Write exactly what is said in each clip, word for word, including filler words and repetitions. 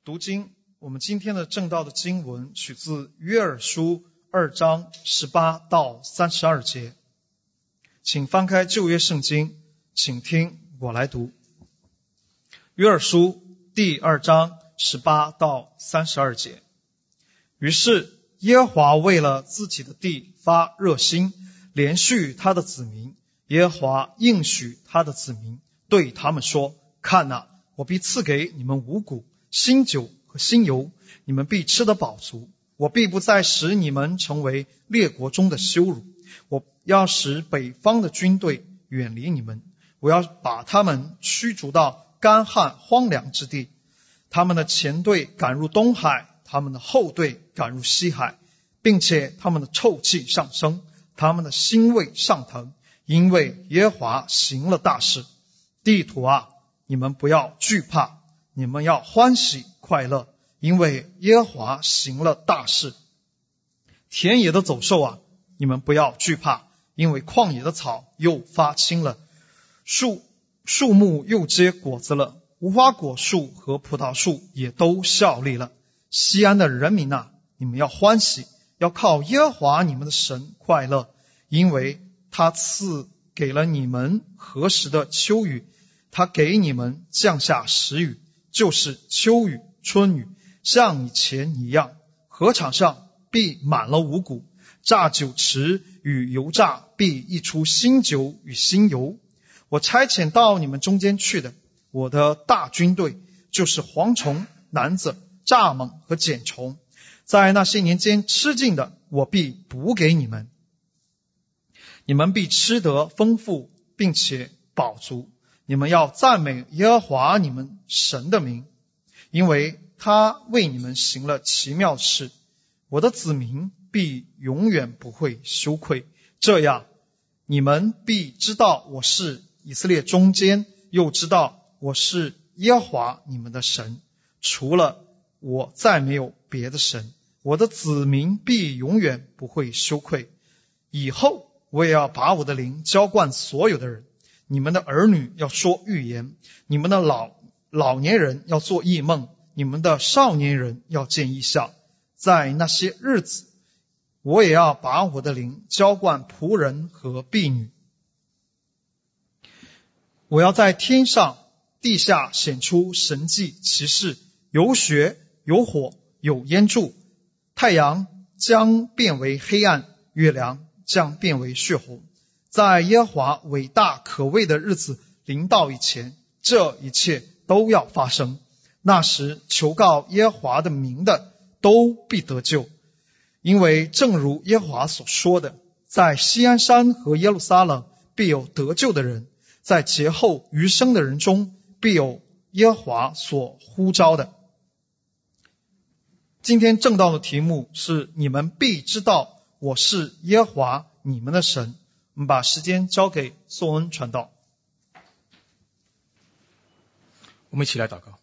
读经，我们今天的正道的经文取自约珥书二章十八到三十二节。请翻开旧约圣经，请听我来读。约珥书第二章十八到三十二节。于是耶和华为了自己的地发热心，连续他的子民。耶和华应许他的子民，对他们说：看哪，我必赐给你们五谷、新酒和新油，你们必吃得饱足。我必不再使你们成为列国中的羞辱，我要使北方的军队远离你们，我要把他们驱逐到干旱荒凉之地。他们的前队赶入东海，他们的后队赶入西海，并且他们的臭气上升，他们的腥味上腾，因为耶和华行了大事。地土啊，你们不要惧怕，你们要欢喜快乐，因为耶和华行了大事。田野的走兽啊，你们不要惧怕，因为旷野的草又发青了，树树木又结果子了，无花果树和葡萄树也都效力了。西安的人民啊，你们要欢喜，要靠耶和华你们的神快乐，因为他赐给了你们何时的秋雨，他给你们降下时雨，就是秋雨春雨，像以前一样。禾场上必满了五谷，榨酒池与油榨必溢出新酒与新油。我差遣到你们中间去的，我的大军队，就是蝗虫、蝻子、蚱蜢和茧虫，在那些年间吃尽的，我必补给你们。你们必吃得丰富，并且饱足。你们要赞美耶和华你们神的名，因为他为你们行了奇妙的事。我的子民必永远不会羞愧，这样你们必知道我是以色列中间，又知道我是耶和华你们的神，除了我再没有别的神。我的子民必永远不会羞愧。以后我也要把我的灵浇灌所有的人，你们的儿女要说预言，你们的老老年人要做异梦，你们的少年人要见异象。在那些日子，我也要把我的灵浇灌仆人和婢女。我要在天上地下显出神迹奇事，有血有火有烟柱，太阳将变为黑暗，月亮将变为血红。在耶和华伟大可畏的日子临到以前，这一切都要发生。那时求告耶和华的名的都必得救，因为正如耶和华所说的，在锡安山和耶路撒冷必有得救的人，在劫后余生的人中必有耶和华所呼召的。今天正道的题目是你们必知道我是耶和华你们的神。我们把时间交给宋恩传道。 我们一起来祷告。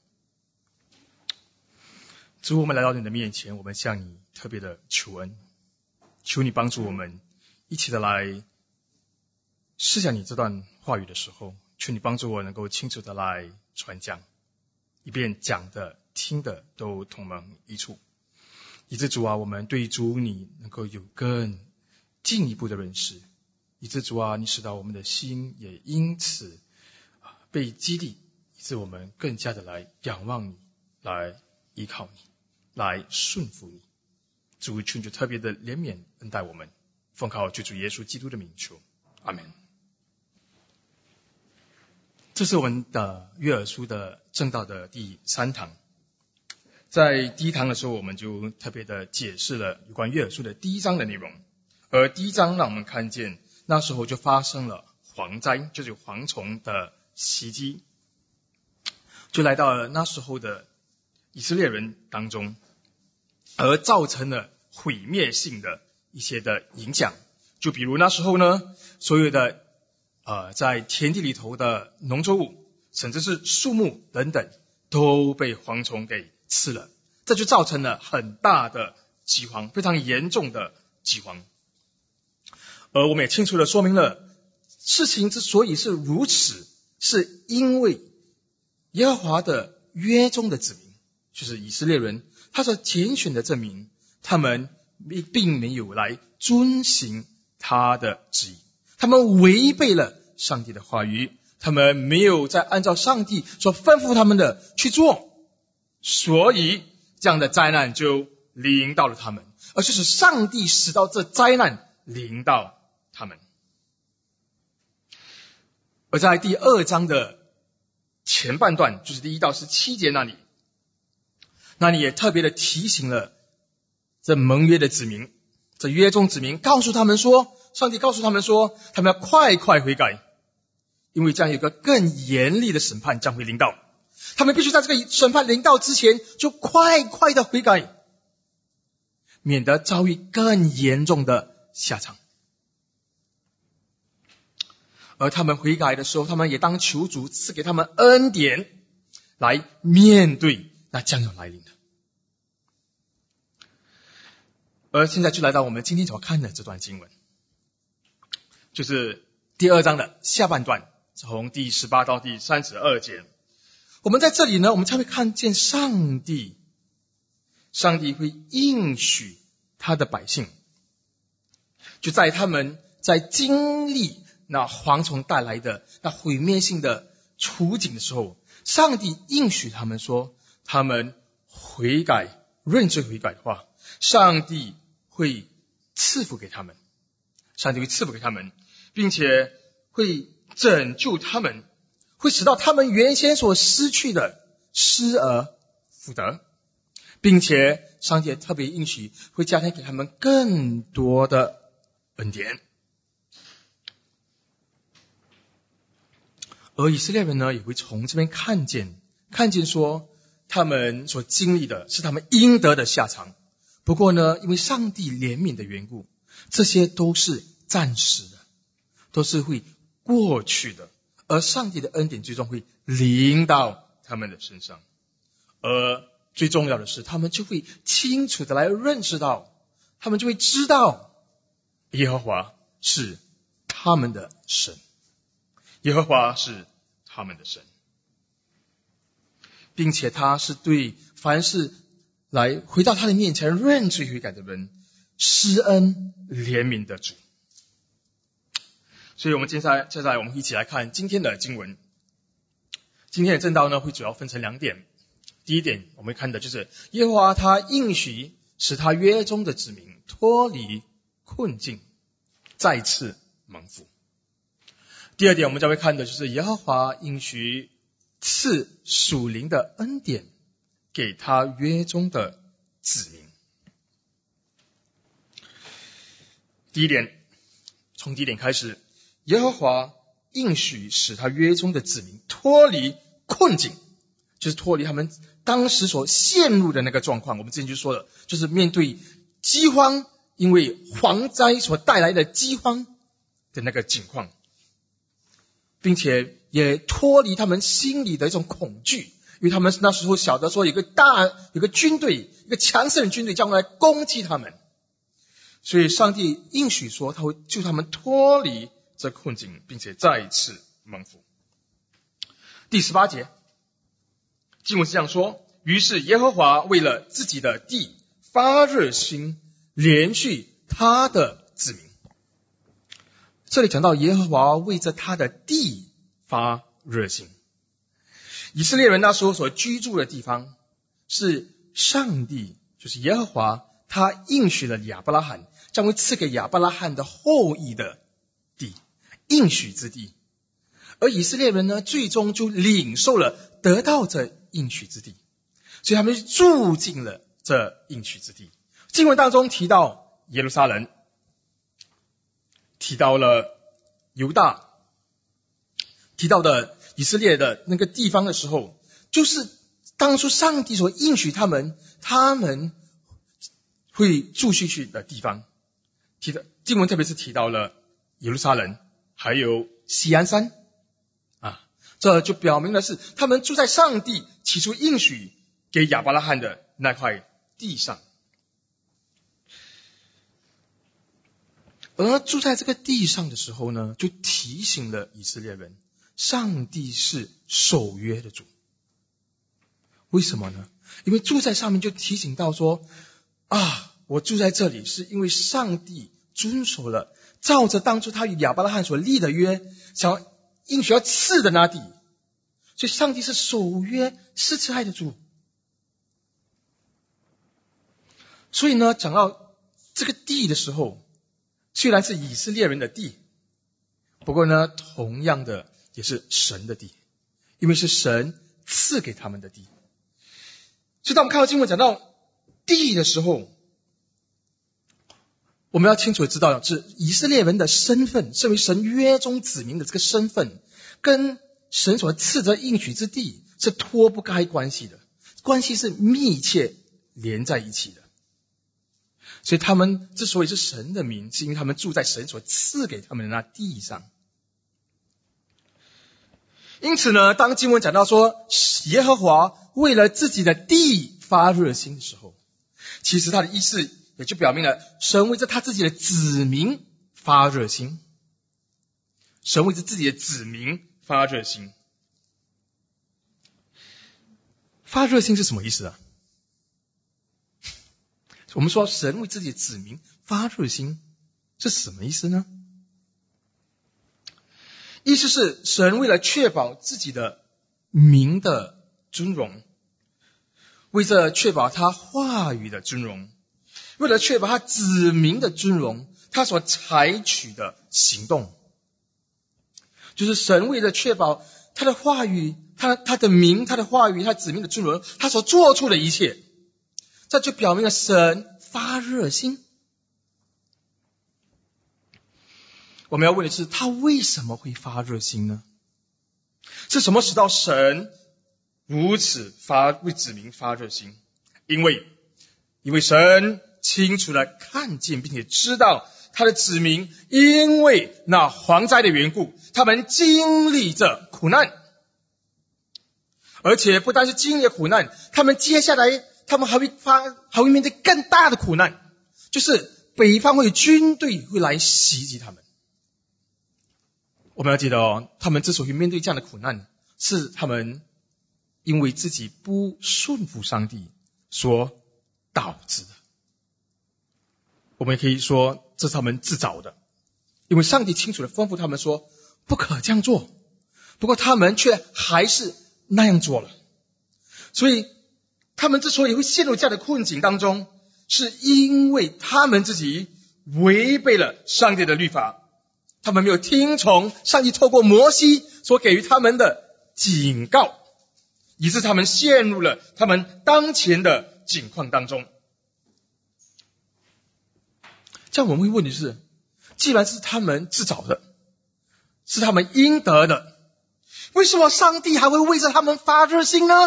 主，我们来到你的面前，我们向你特别的求恩，求你帮助我们一起的来思想你这段话语的时候，求你帮助我能够清楚的来传讲，以便讲的听的都同门一处，以致主啊，我们对主你能够有更进一步的认识，以致主啊，你使到我们的心也因此被激励，以致我们更加的来仰望你，来依靠你，来顺服你。主，求你特别的怜悯恩待我们，奉靠救主耶稣基督的名求，阿们。这是我们的约珥书的正道的第三堂。在第一堂的时候，我们就特别的解释了有关约珥书的第一章的内容，而第一章让我们看见那时候就发生了蝗灾，就是蝗虫的袭击，就来到了那时候的以色列人当中，而造成了毁灭性的一些的影响。就比如那时候呢，所有的呃在田地里头的农作物，甚至是树木等等，都被蝗虫给吃了，这就造成了很大的饥荒，非常严重的饥荒。而我们也清楚地说明了，事情之所以是如此，是因为耶和华的约中的子民， 就是以色列人，他所拣选的证明，他们并没有来遵行他的旨意，他们违背了上帝的话语，他们没有再按照上帝所吩咐他们的去做，所以这样的灾难就临到了他们，而就是上帝使到这灾难临到他们。而在第二章的前半段，就是第一到十七节那里，那里也特别的提醒了这盟约的子民，这约中子民，告诉他们说，上帝告诉他们说，他们要快快悔改，因为这样有一个更严厉的审判将会临到，他们必须在这个审判临到之前就快快的悔改，免得遭遇更严重的下场。而他们悔改的时候，他们也当求主赐给他们恩典，来面对那将要来临的。而现在就来到我们今天所看的这段经文，就是第二章的下半段，从第十八到第三十二节。我们在这里呢，我们才会看见上帝，上帝会应许他的百姓，就在他们在经历那蝗虫带来的那毁灭性的处境的时候，上帝应许他们说，他们悔改认罪悔改的话，上帝会赐福给他们，上帝会赐福给他们，并且会拯救他们，会使到他们原先所失去的失而复得，并且上帝特别应许会加添给他们更多的恩典。而以色列人呢，也会从这边看见看见说，他们所经历的是他们应得的下场，不过呢，因为上帝怜悯的缘故，这些都是暂时的，都是会过去的，而上帝的恩典最终会临到他们的身上。而最重要的是，他们就会清楚的来认识到，他们就会知道耶和华是他们的神，耶和华是他们的神，并且他是对凡是来回到他的面前认罪悔改的人施恩怜悯的主。所以我们接下来接下来我们一起来看今天的经文。今天的正道呢，会主要分成两点。第一点我们看的就是耶和华他应许使他约中的子民脱离困境，再次蒙福。第二点我们将会看的就是耶和华应许赐属灵的恩典给他约中的子民。第一点，从第一点开始，耶和华应许使他约中的子民脱离困境，就是脱离他们当时所陷入的那个状况。我们之前就说了，就是面对饥荒，因为蝗灾所带来的饥荒的那个境况，并且也脱离他们心里的一种恐惧，因为他们那时候晓得说有个大有个军队，一个强盛的军队将来攻击他们，所以上帝应许说他会救他们脱离这困境，并且再次蒙福。第十八节经文是这样说，于是耶和华为了自己的地发热心，连续他的子民。这里讲到耶和华为着他的地发热心。以色列人那时候所居住的地方是上帝，就是耶和华他应许了亚伯拉罕将会赐给亚伯拉罕的后裔的地，应许之地。而以色列人呢，最终就领受了得到这应许之地，所以他们就住进了这应许之地。经文当中提到耶路撒冷，提到了犹大，提到的以色列的那个地方的时候，就是当初上帝所应许他们他们会住进去的地方。提的经文特别是提到了耶路撒冷还有锡安山啊，这就表明的是他们住在上帝起初应许给亚伯拉罕的那块地上。而住在这个地上的时候呢，就提醒了以色列人，上帝是守约的主。为什么呢？ 因为住在上面就提醒到说，啊，我住在这里是因为上帝遵守了照着当初他与亚伯拉罕所立的约，想要应许要赐的那地，所以上帝是守约施慈爱的主。所以呢，讲到这个地的时候，虽然是以色列人的地，不过呢，同样的也是神的地，因为是神赐给他们的地。所以当我们看到经文讲到地的时候，我们要清楚的知道，是以色列人的身份，身为神约中子民的这个身份，跟神所赐的应许之地是脱不开关系的，关系是密切连在一起的。所以他们之所以是神的民，是因为他们住在神所赐给他们的那地上。因此呢，当经文讲到说耶和华为了自己的地发热心的时候，其实他的意思也就表明了神为着他自己的子民发热心。神为着自己的子民发热心。发热心是什么意思啊？我们说神为自己的子民发热心是什么意思呢？意思是神为了确保自己的名的尊荣，为了确保他话语的尊荣，为了确保他子民的尊荣，他所采取的行动，就是神为了确保他的话语，他他的名，他的话语，他子民的尊荣，他所做出的一切，这就表明了神发热心。我们要问的是，他为什么会发热心呢？是什么使到神如此发为子民发热心？因为因为神清楚地看见并且知道他的子民因为那蝗灾的缘故，他们经历着苦难，而且不单是经历了苦难，他们接下来他们还会发还会面对更大的苦难，就是北方会有军队会来袭击他们。我们要记得哦，他们之所以面对这样的苦难，是他们因为自己不顺服上帝所导致的。我们也可以说这是他们自找的，因为上帝清楚地吩咐他们说不可这样做，不过他们却还是那样做了。所以他们之所以会陷入这样的困境当中，是因为他们自己违背了上帝的律法，他们没有听从上帝透过摩西所给予他们的警告，以致他们陷入了他们当前的境况当中。这样我们会问的是，既然是他们自找的，是他们应得的，为什么上帝还会为着他们发热心呢？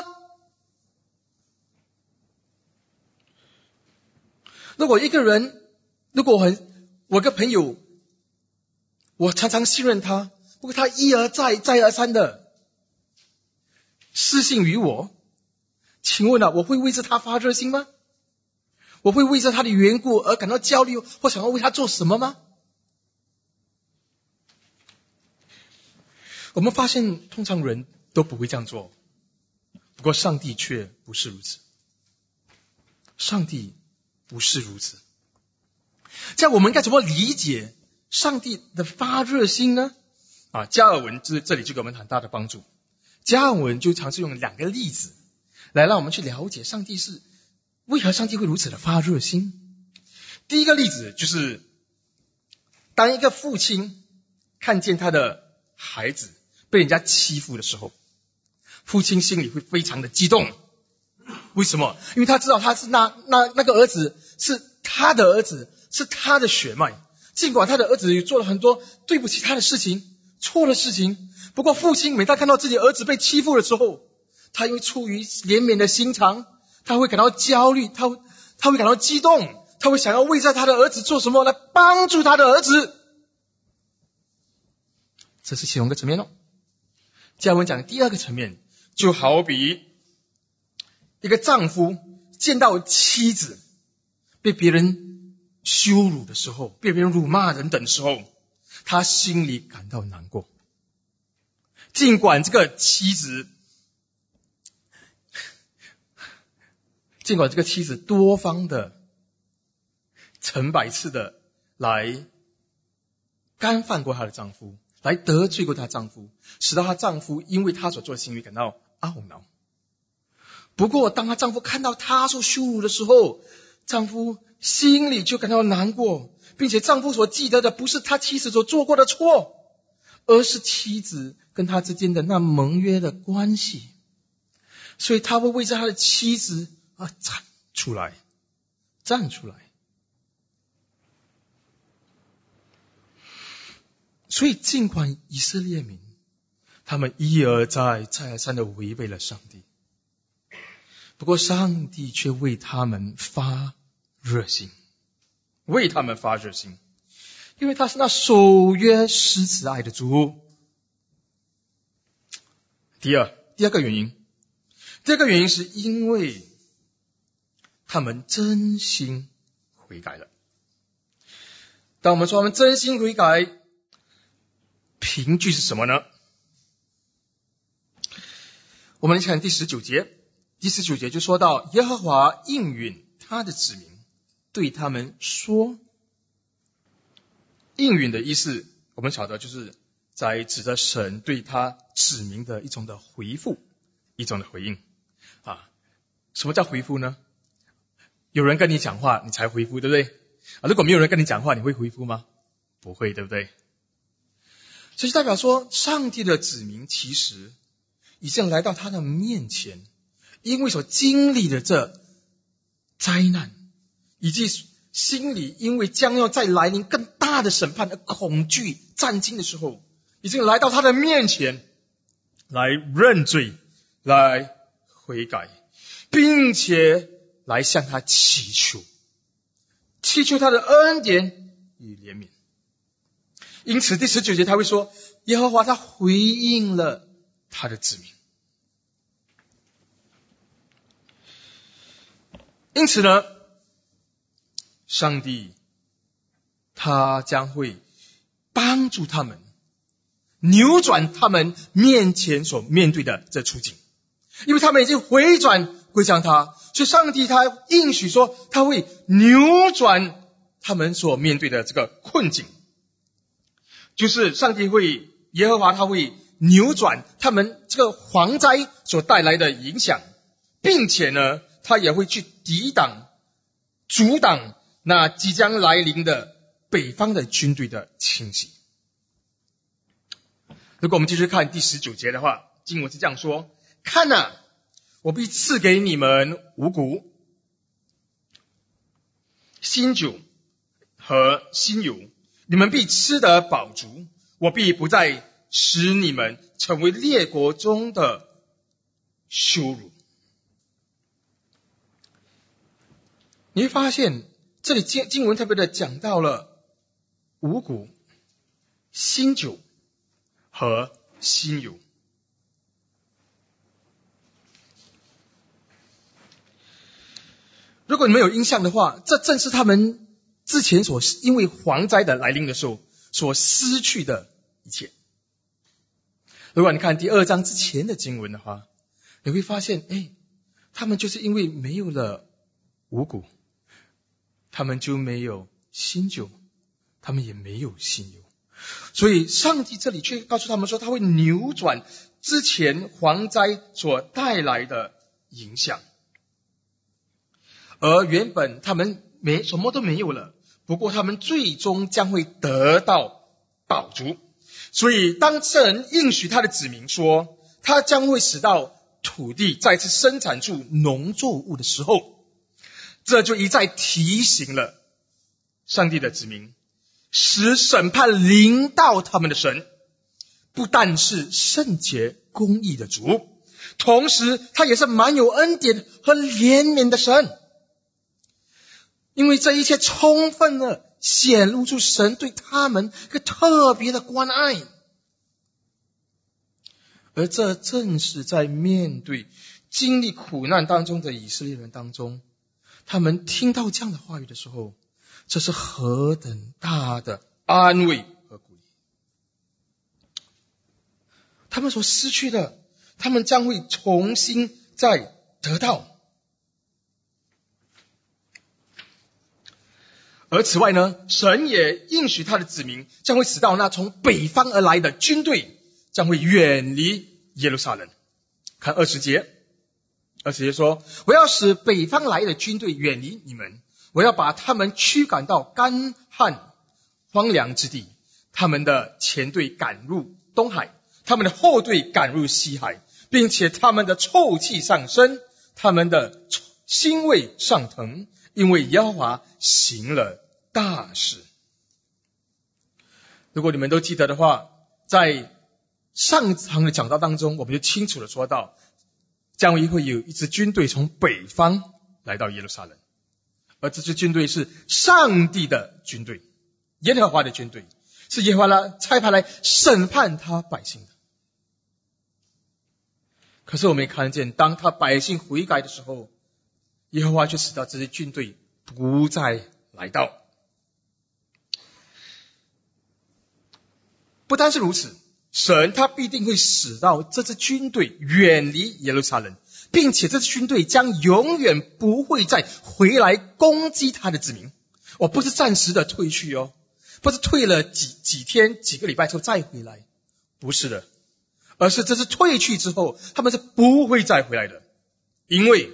如果一个人，如果我很我个朋友，我常常信任他，不过他一而再再而三的失信于我，请问啊，我会为着他发热心吗？我会为着他的缘故而感到焦虑，或想要为他做什么吗？我们发现通常人都不会这样做，不过上帝却不是如此。上帝不是如此。这样我们应该怎么理解上帝的发热心呢？啊，加尔文这这里就给我们很大的帮助。加尔文就尝试用两个例子来让我们去了解上帝是为何上帝会如此的发热心。第一个例子就是，当一个父亲看见他的孩子被人家欺负的时候，父亲心里会非常的激动。为什么？因为他知道他是那那那个儿子是他的儿子，是他的血脉，尽管他的儿子也做了很多对不起他的事情，错的事情，不过父亲每当看到自己儿子被欺负的时候，他因为出于怜悯的心肠，他会感到焦虑，他会他会感到激动，他会想要为在他的儿子做什么来帮助他的儿子。这是其中一个层面哦。接下来我们讲的第二个层面，就好比一个丈夫见到妻子被别人羞辱的时候，被别人辱骂等等的时候，他心里感到难过。尽管这个妻子尽管这个妻子多方的成百次的来干犯过她的丈夫，来得罪过她丈夫，使到她丈夫因为她所做的行为感到懊恼。不过当她丈夫看到她受羞辱的时候，丈夫心里就感到难过，并且丈夫所记得的不是他妻子所做过的错，而是妻子跟他之间的那盟约的关系。所以他会为着他的妻子而站出来，站出来。所以尽管以色列民他们一而再再而三的违背了上帝，不过上帝却为他们发热心，为他们发热心，因为他是那守约施慈爱的主。第二，第二个原因，第二个原因是因为他们真心悔改了。当我们说他们真心悔改，凭据是什么呢？我们来看第十九节，第十九节就说到耶和华应允他的子民，对他们说。应允的意思我们晓得就是在指着神对他子民的一种的回复，一种的回应啊。什么叫回复呢？有人跟你讲话你才回复，对不对啊？如果没有人跟你讲话，你会回复吗？不会，对不对？这就代表说上帝的子民其实已经来到他的面前，因为所经历的这灾难，以及心里因为将要再来临更大的审判而恐惧战惊的时候，已经来到他的面前来认罪，来悔改，并且来向他祈求，祈求他的恩典与怜悯。因此第十九节他会说，耶和华他回应了他的子民。因此呢，上帝他将会帮助他们扭转他们面前所面对的这处境，因为他们已经回转归向他，所以上帝他应许说他会扭转他们所面对的这个困境，就是上帝会耶和华他会扭转他们这个蝗灾所带来的影响，并且呢他也会去抵挡阻挡那即将来临的北方的军队的侵袭。如果我们继续看第十九节的话，经文是这样说，看啊，我必赐给你们五谷、新酒和新油，你们必吃得饱足，我必不再使你们成为列国中的羞辱。你会发现这里经文特别的讲到了五谷、新酒和新油。如果你们有印象的话，这正是他们之前所因为蝗灾的来临的时候所失去的一切。如果你看第二章之前的经文的话，你会发现哎，他们就是因为没有了五谷，他们就没有新酒，他们也没有新油。所以上帝这里却告诉他们说，他会扭转之前蝗灾所带来的影响。而原本他们没什么都没有了，不过他们最终将会得到饱足。所以当神应许他的子民说，他将会使到土地再次生产出农作物的时候，这就一再提醒了上帝的子民，使审判临到他们的神不但是圣洁公义的主，同时他也是满有恩典和怜悯的神。因为这一切充分的显露出神对他们一个特别的关爱，而这正是在面对经历苦难当中的以色列人当中，他们听到这样的话语的时候，这是何等大的安慰和鼓励。他们所失去的，他们将会重新再得到。 而此外呢，神也应许他的子民将会使到那从北方而来的军队将会远离耶路撒冷。看二十节，二十节说，我要使北方来的军队远离你们，我要把他们驱赶到干旱荒凉之地，他们的前队赶入东海，他们的后队赶入西海，并且他们的臭气上升，他们的腥味上腾，因为耶和华行了大事。如果你们都记得的话，在上堂的讲道当中，我们就清楚的说到，将会有一支军队从北方来到耶路撒冷，而这支军队是上帝的军队，耶和华的军队，是耶和华差派来审判他百姓的。可是我们看见，当他百姓悔改的时候，耶和华却使到这些军队不再来到。不单是如此，神他必定会使到这支军队远离耶路撒冷，并且这支军队将永远不会再回来攻击他的子民。我不是暂时的退去哦，不是退了几几天几个礼拜之后再回来，不是的，而是这是退去之后他们是不会再回来的。因为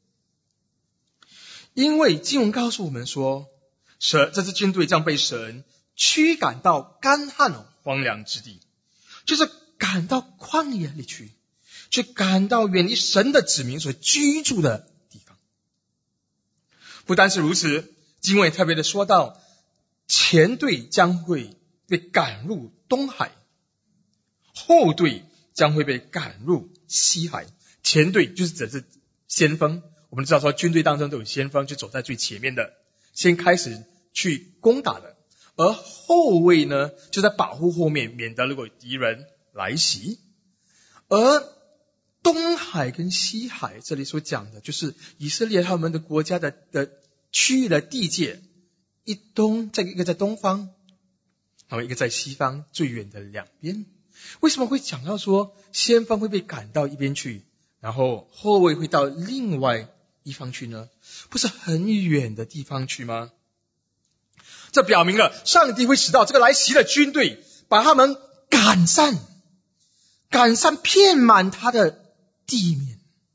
因为经文告诉我们说，神这支军队将被神驱赶到干旱荒凉之地，就是赶到旷野里去，去赶到远离神的子民所居住的地方。不单是如此，经文也特别的说到，前队将会被赶入东海，后队将会被赶入西海。前队就是指的是先锋，我们知道说军队当中都有先锋，就走在最前面的，先开始去攻打的。而后卫呢，就在保护后面，免得如果敌人来袭。而东海跟西海这里所讲的，就是以色列他们的国家的的区域的地界，一东这个一个在东方，然后一个在西方最远的两边。为什么会讲到说先锋会被赶到一边去，然后后卫会到另外一方去呢？不是很远的地方去吗？这表明了上帝会使到这个来袭的军队把他们赶散，赶散遍满他的地面，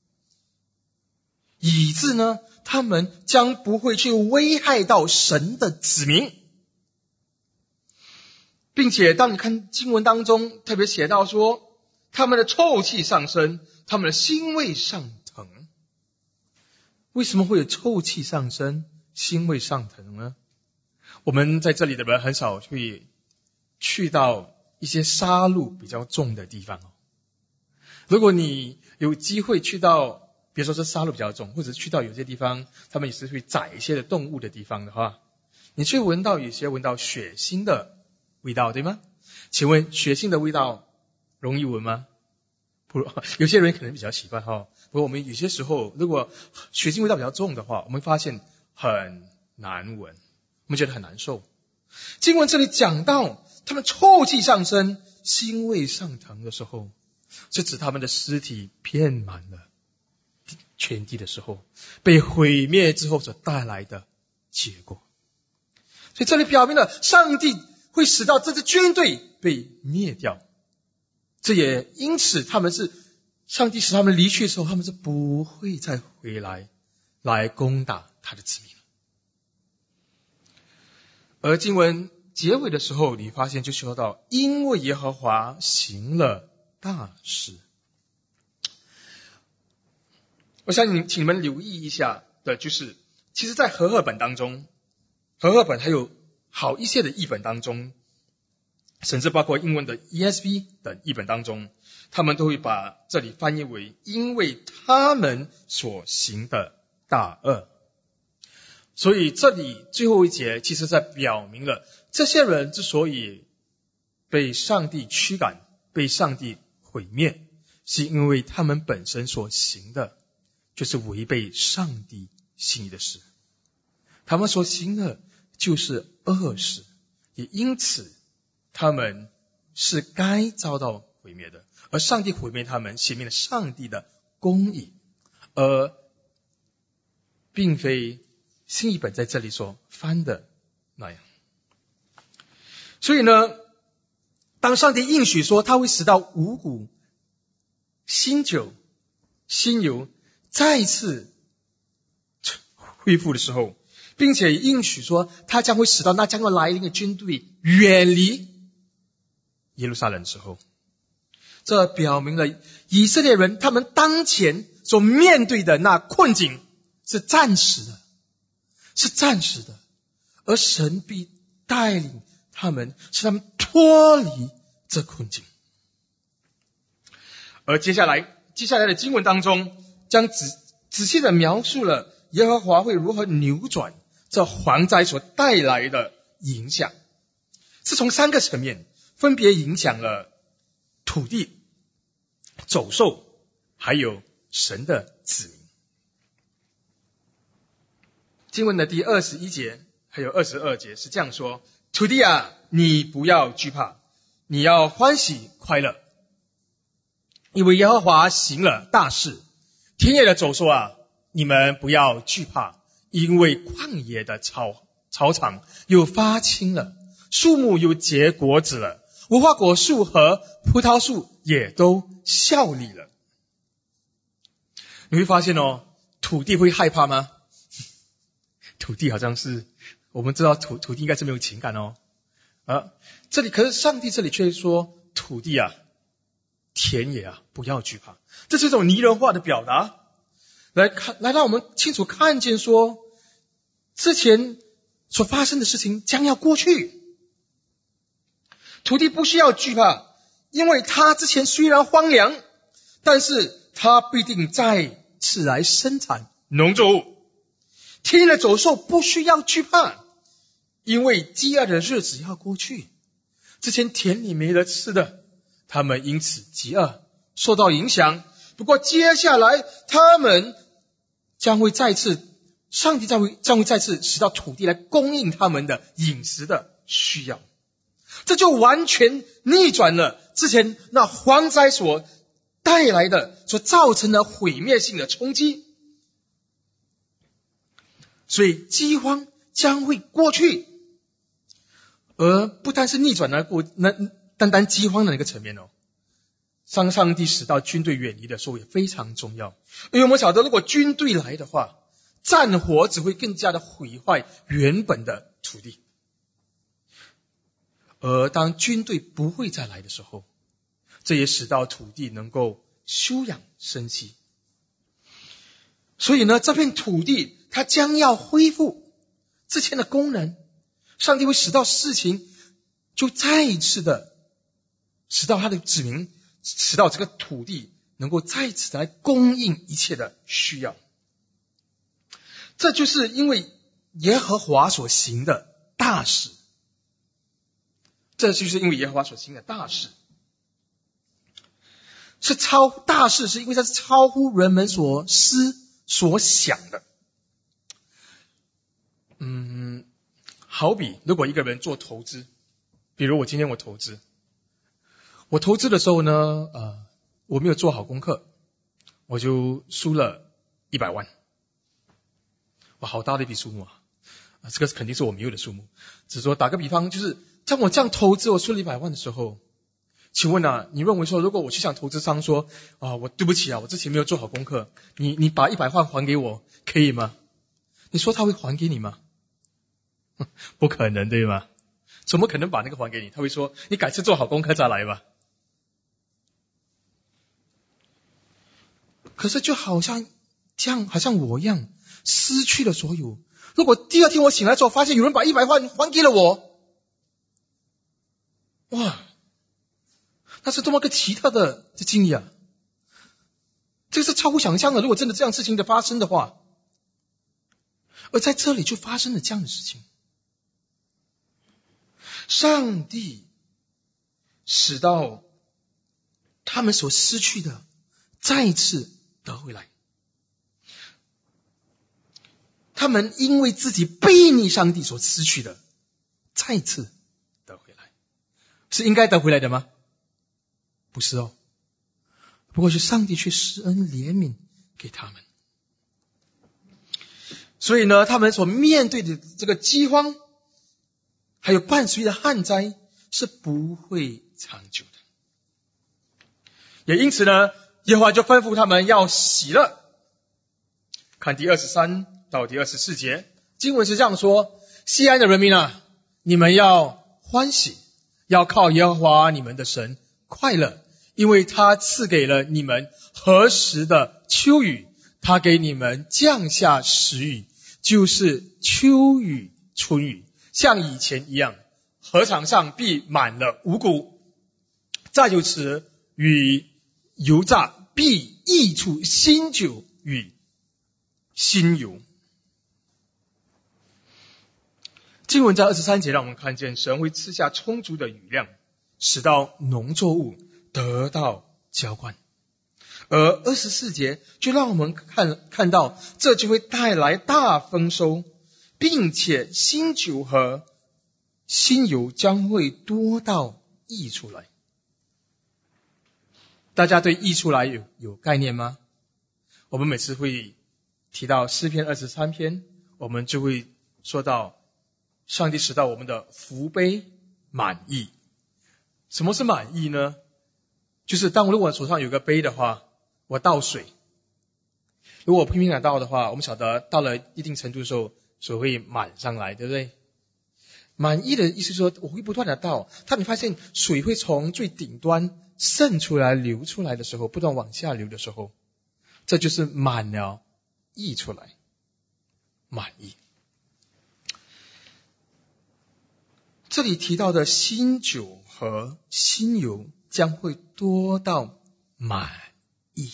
以致呢他们将不会去危害到神的子民。并且当你看经文当中特别写到说，他们的臭气上升，他们的腥味上腾。为什么会有臭气上升，腥味上腾呢？我们在这里的人很少会去到一些杀戮比较重的地方哦。如果你有机会去到，比如说是杀戮比较重，或者是去到有些地方他们也是会宰一些的动物的地方的话，你去闻到有些闻到血腥的味道，对吗？请问血腥的味道容易闻吗？不，有些人可能比较习惯哈。不过我们有些时候如果血腥味道比较重的话，我们发现很难闻，我们觉得很难受。经文这里讲到他们臭气上升，腥味上腾的时候，是指他们的尸体遍满了全地的时候，被毁灭之后所带来的结果。所以这里表明了上帝会使到这支军队被灭掉，这也因此他们是上帝使他们离去的时候，他们是不会再回来来攻打他的子民。而经文结尾的时候，你发现就说到，因为耶和华行了大事。我想你请你们留意一下的就是，其实在和合本当中，和合本还有好一些的译本当中，甚至包括英文的 E S V 等译本当中，他们都会把这里翻译为因为他们所行的大恶。所以这里最后一节其实在表明了，这些人之所以被上帝驱赶，被上帝毁灭，是因为他们本身所行的就是违背上帝心意的事，他们所行的就是恶事，也因此他们是该遭到毁灭的。而上帝毁灭他们，显明了上帝的公义，而并非新译本在这里所翻的那样。所以呢，当上帝应许说他会使到五谷、新酒、新油再次恢复的时候，并且应许说他将会使到那将要来临的军队远离耶路撒冷的时候，这表明了以色列人他们当前所面对的那困境是暂时的，是暂时的，而神必带领他们，使他们脱离这困境。而接下来接下来的经文当中，将仔仔细的描述了耶和华会如何扭转这蝗灾所带来的影响，是从三个层面分别影响了土地、走兽还有神的子民。经文的第二十一节还有二十二节是这样说：土地啊，你不要惧怕，你要欢喜快乐，因为耶和华行了大事。田野的走兽啊，你们不要惧怕，因为旷野的草草场又发青了，树木又结果子了，无花果树和葡萄树也都效力了。你会发现哦，土地会害怕吗？土地好像是，我们知道土土地应该是没有情感哦。啊，这里可是上帝这里却说土地啊、田野啊，不要惧怕，这是一种拟人化的表达，来看来让我们清楚看见说，之前所发生的事情将要过去。土地不需要惧怕，因为它之前虽然荒凉，但是它必定再次来生产农作物。田野的走兽不需要惧怕，因为饥饿的日子要过去，之前田里没得吃的，他们因此饥饿受到影响。不过接下来他们将会再次，上帝将会将会再次使到土地来供应他们的饮食的需要，这就完全逆转了之前那蝗灾所带来的、所造成的毁灭性的冲击。所以饥荒将会过去，而不单是逆转而过，那单单饥荒的那个层面哦，上上帝使到军队远离的时候也非常重要。因为我们晓得，如果军队来的话，战火只会更加的毁坏原本的土地，而当军队不会再来的时候，这也使到土地能够休养生息。所以呢，这片土地它将要恢复之前的功能，上帝会使到事情就再一次的使到他的子民，使到这个土地能够再次的来供应一切的需要。这就是因为耶和华所行的大事，这就是因为耶和华所行的大事，是超大事，是因为它是超乎人们所思所想的。嗯，好比如果一个人做投资，比如我今天我投资，我投资的时候呢，呃，我没有做好功课，我就输了一百万，哇，好大的一笔数目啊！啊，这个肯定是我没有的数目。只是说打个比方，就是当我这样投资，我输了一百万的时候，请问啊，你认为说，如果我去向投资商说啊，我对不起啊，我之前没有做好功课，你你把一百万还给我，可以吗？你说他会还给你吗？不可能，对吗？怎么可能把那个还给你？他会说，你改次做好功课再来吧。可是就好像这样，好像我一样失去了所有。如果第二天我醒来之后，发现有人把一百万还给了我，哇，那是多么个奇特的的经历啊！这个是超乎想象的。如果真的这样事情的发生的话，而在这里就发生了这样的事情，上帝使到他们所失去的再一次得回来。他们因为自己背逆上帝所失去的再次得回来，是应该得回来的吗？不是哦，不过是上帝却施恩怜悯给他们。所以呢，他们所面对的这个饥荒还有伴随的旱灾是不会长久的。也因此呢，耶和华就吩咐他们要喜乐。看第二十三到第二十四节，经文是这样说：西安的人民啊，你们要欢喜，要靠耶和华你们的神快乐，因为他赐给了你们何时的秋雨，他给你们降下时雨，就是秋雨春雨，像以前一样，禾场上必满了五谷。再由此与油榨必溢出新酒与新油。经文在二十三节让我们看见神会赐下充足的雨量，使到农作物得到浇灌。而二十四节就让我们看看到这就会带来大丰收，并且新酒和新油将会多到溢出来。大家对溢出来有有概念吗？我们每次会提到诗篇二十三篇，我们就会说到上帝使到我们的福杯满溢。什么是满溢呢？就是当如果我手上有个杯的话，我倒水，如果我拼命地倒的话，我们晓得到了一定程度的时候，水会满上来，对不对？满溢的意思是说，我会不断的倒，当你发现水会从最顶端渗出来流出来的时候，不断往下流的时候，这就是满了溢出来，满溢。这里提到的新酒和新油将会多到满溢。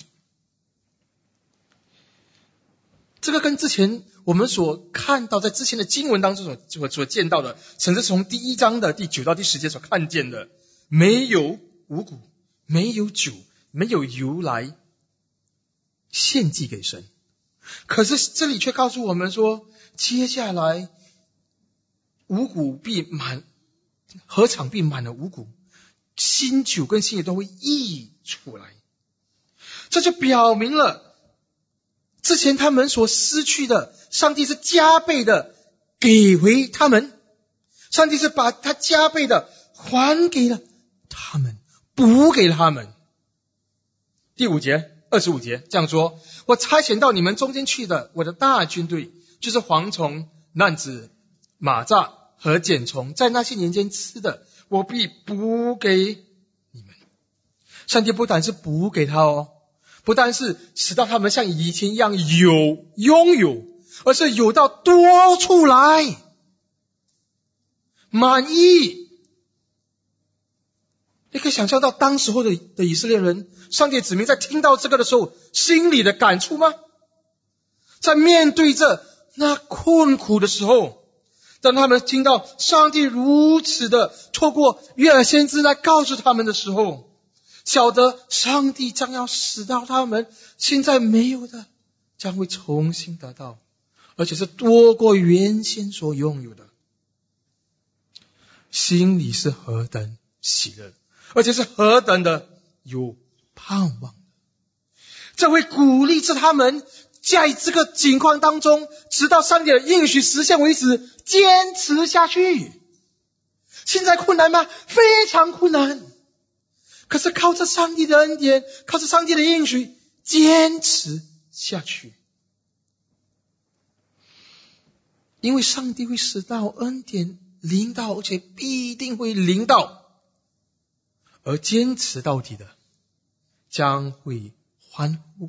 这个跟之前我们所看到在之前的经文当中所所所见到的，甚至从第一章的第九到第十节所看见的，没有五谷，没有酒，没有油来献祭给神。可是这里却告诉我们说，接下来五谷必满，禾场必满了五谷，新酒跟新油都会溢出来。这就表明了之前他们所失去的，上帝是加倍的给回他们，上帝是把他加倍的还给了他们，补给了他们。第五节二十五节这样说：我差遣到你们中间去的我的大军队，就是蝗虫、难子、蚂蚱和茧虫，在那些年间吃的，我必补给你们。上帝不但是补给他哦，不但是使到他们像以前一样有拥有，而是有到多出来，满溢。你可以想象到当时候的的以色列人，上帝子民在听到这个的时候心里的感触吗？在面对着那困苦的时候，当他们听到上帝如此的透过约珥先知来告诉他们的时候，晓得上帝将要使到他们现在没有的将会重新得到，而且是多过原先所拥有的，心里是何等喜乐，而且是何等的有盼望。这会鼓励着他们在这个境况当中，直到上帝的应许实现为止，坚持下去。现在困难吗？非常困难。可是靠着上帝的恩典，靠着上帝的应许，坚持下去。因为上帝会使到恩典临到，而且必定会临到，而坚持到底的将会欢呼。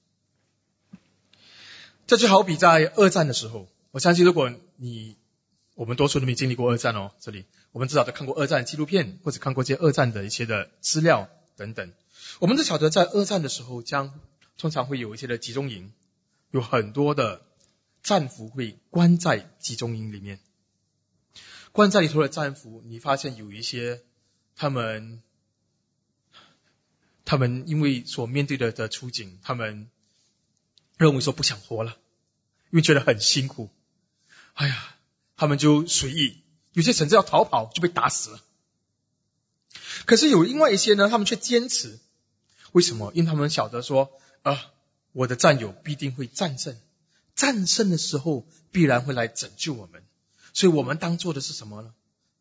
这就好比在二战的时候，我相信如果你我们多数都没经历过二战哦，这里我们至少都看过二战纪录片，或者看过这些二战的一些的资料等等。我们都晓得在二战的时候，将通常会有一些的集中营，有很多的战俘会关在集中营里面。关在里头的战俘，你发现有一些他们他们因为所面对的的处境，他们认为说不想活了，因为觉得很辛苦。哎呀，他们就随意，有些甚至要逃跑就被打死了。可是有另外一些呢，他们却坚持。为什么？因为他们晓得说啊，我的战友必定会战胜，战胜的时候必然会来拯救我们。所以我们当做的是什么呢？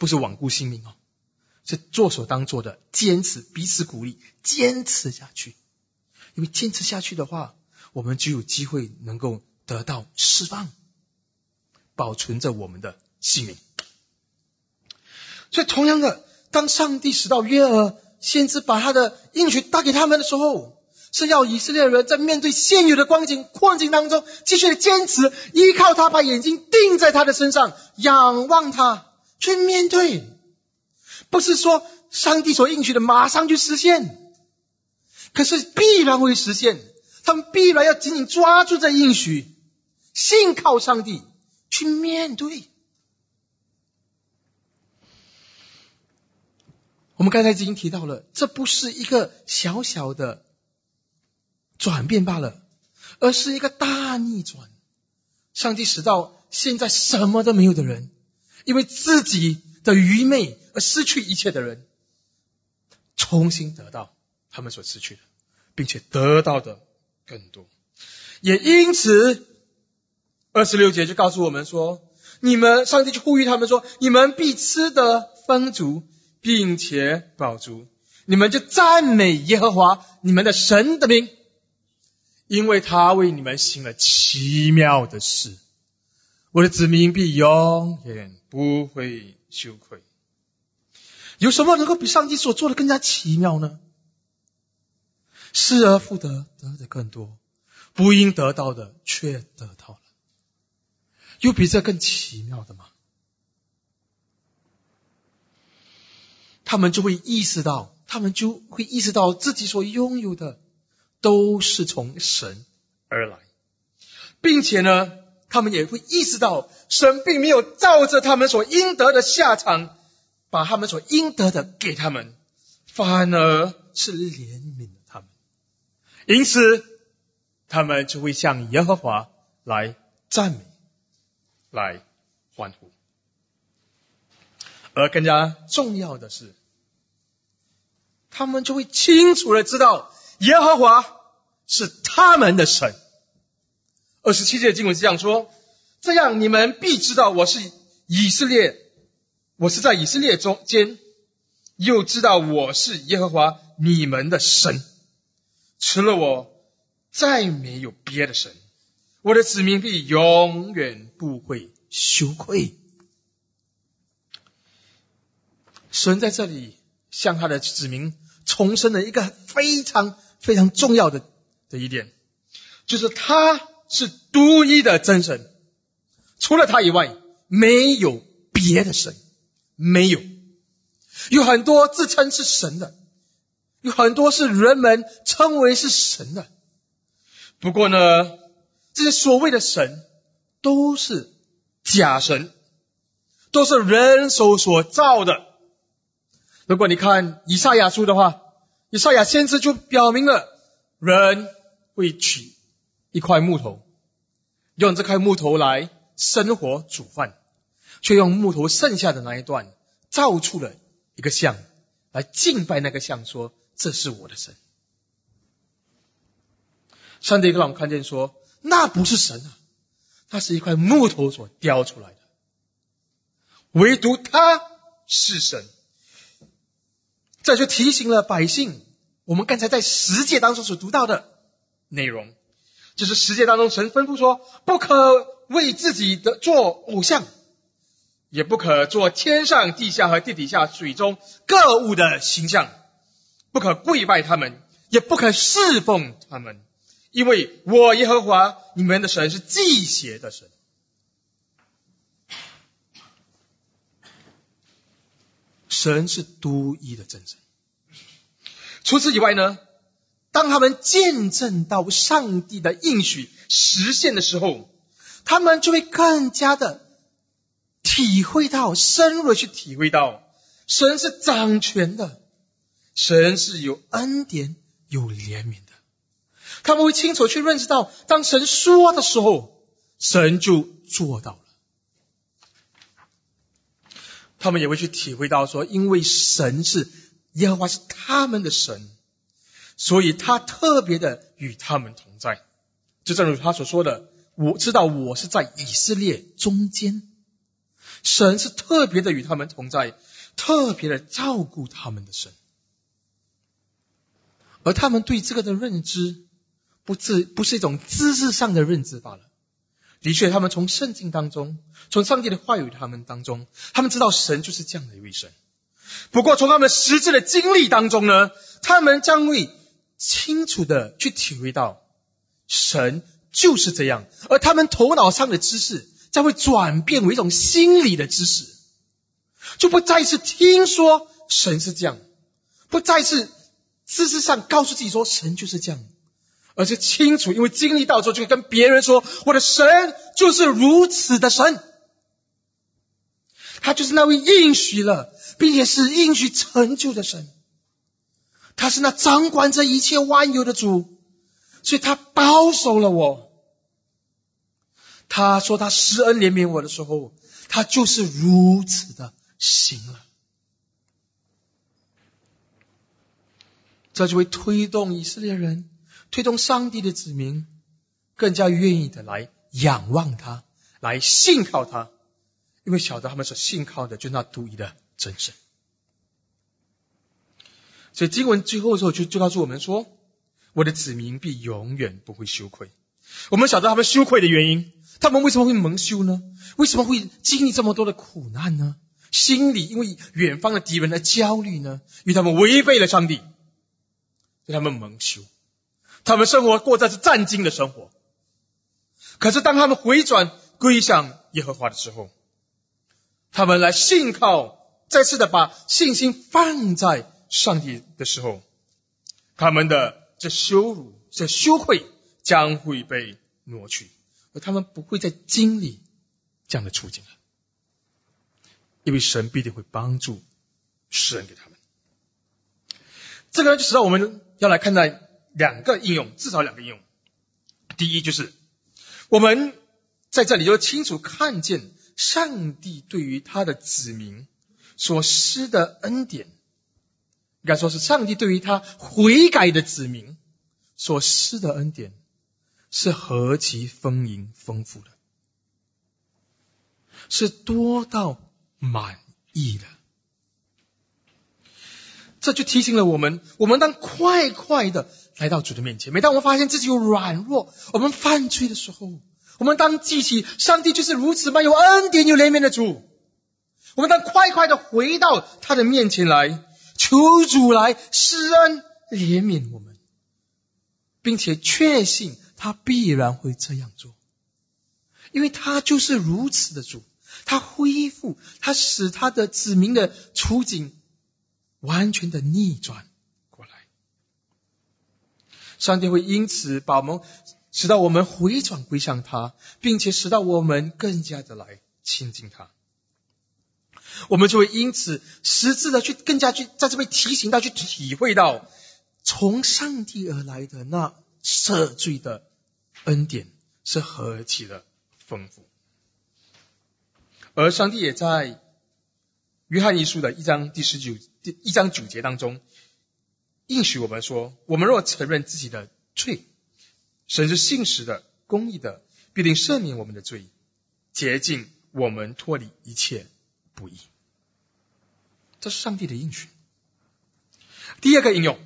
不是罔顾性命哦，是做所当做的，坚持，彼此鼓励，坚持下去。因为坚持下去的话，我们就有机会能够得到释放，保存着我们的性命。所以同样的，当上帝使到约珥先知把他的应许带给他们的时候，是要以色列人在面对现有的光景困境当中继续的坚持，依靠他，把眼睛定在他的身上，仰望他，去面对。不是说上帝所应许的马上就实现，可是必然会实现。他们必然要紧紧抓住这应许，信靠上帝去面对。我们刚才已经提到了，这不是一个小小的转变罢了，而是一个大逆转。上帝使到现在什么都没有的人，因为自己的愚昧而失去一切的人，重新得到他们所失去的，并且得到的更多。也因此二十六节就告诉我们说，你们上帝就呼吁他们说，你们必吃得丰足，并且饱足，你们就赞美耶和华你们的神的名，因为他为你们行了奇妙的事，我的子民必永远不会羞愧。有什么能够比上帝所做的更加奇妙呢？失而复得，得的更多，不应得到的却得到了，有比这更奇妙的吗？他们就会意识到，他们就会意识到自己所拥有的都是从神而来，并且呢，他们也会意识到，神并没有照着他们所应得的下场，把他们所应得的给他们，反而是怜悯了他们。因此，他们就会向耶和华来赞美，来欢呼。而更加重要的是，他们就会清楚的知道耶和华是他们的神。二十七节的经文是这样说，这样你们必知道我是以色列，我是在以色列中间，又知道我是耶和华你们的神，除了我再没有别的神，我的子民必永远不会羞愧。神在这里向他的子民重申了一个非常非常重要的的一点，就是他是独一的真神，除了他以外没有别的神，没有。有很多自称是神的，有很多是人们称为是神的，不过呢，这些所谓的神都是假神，都是人手所造的。如果你看以赛亚书的话，以赛亚先知就表明了，人会取一块木头，用这块木头来生火煮饭，却用木头剩下的那一段造出了一个像，来敬拜那个像，说这是我的神。上帝让我们看见说，那不是神啊，那是一块木头所雕出来的，唯独他是神。这就提醒了百姓，我们刚才在十诫当中所读到的内容，就是十诫当中神吩咐说，不可为自己的做偶像，也不可做天上地下和地底下水中各物的形象，不可跪拜他们，也不可侍奉他们，因为我耶和华你们的神是忌邪的神。神是独一的真神。除此以外呢，当他们见证到上帝的应许实现的时候，他们就会更加的体会到，深入的去体会到，神是掌权的，神是有恩典有怜悯的。他们会清楚去认识到，当神说的时候，神就做到了。他们也会去体会到说，因为神是耶和华是他们的神，所以他特别的与他们同在。就正如他所说的，我知道我是在以色列中间。 神是特别的与他们同在，特别的照顾他们的神。而他们对这个的认知不是不是一种知识上的认知罢了。的确，他们从圣经当中，从上帝的话语他们当中，他们知道神就是这样的一位神。不过从他们实质的经历当中呢，他们将会清楚的去体会到神就是这样，而他们头脑上的知识将会转变为一种心理的知识，就不再是听说神是这样，不再是知识上告诉自己说神就是这样，而是清楚，因为经历到之后就会跟别人说，我的神就是如此的神，他就是那位应许了并且是应许成就的神，他是那掌管着一切万有的主，所以他保守了我。他说他施恩怜悯我的时候，他就是如此的行了。这就会推动以色列人，推动上帝的子民更加愿意的来仰望他，来信靠他，因为晓得他们所信靠的就是那独一的真神。所以经文最后的时候 就, 就告诉我们说，我的子民必永远不会羞愧。我们晓得他们羞愧的原因，他们为什么会蒙羞呢？为什么会经历这么多的苦难呢？心里因为远方的敌人的焦虑呢？因为他们违背了上帝，所以他们蒙羞。他们生活过着是战兢的生活，可是当他们回转归向耶和华的时候，他们来信靠，再次的把信心放在上帝的时候，他们的这羞辱这羞愧将会被挪去，而他们不会再经历这样的处境了，因为神必定会帮助施恩给他们。这个就使到我们要来看待两个应用，至少两个应用。第一就是我们在这里就清楚看见上帝对于他的子民所施的恩典，应该说是上帝对于他悔改的子民所施的恩典是何其丰盈丰富的，是多到满意的。这就提醒了我们，我们当快快的来到主的面前，每当我们发现自己有软弱，我们犯罪的时候，我们当记起上帝就是如此满有恩典有怜悯的主，我们当快快的回到他的面前来，求主来施恩怜悯我们，并且确信他必然会这样做，因为他就是如此的主，他恢复，他使他的子民的处境完全的逆转过来。上帝会因此把我们使到我们回转归向他，并且使到我们更加的来亲近他。我们就会因此实质的去更加去在这边提醒到，去体会到从上帝而来的那赦罪的恩典是何其的丰富。而上帝也在约翰一书的一章第十九一章九节当中应许我们说，我们若承认自己的罪，神是信实的公义的，必定赦免我们的罪，洁净我们脱离一切不义。这是上帝的应许。第二个应用，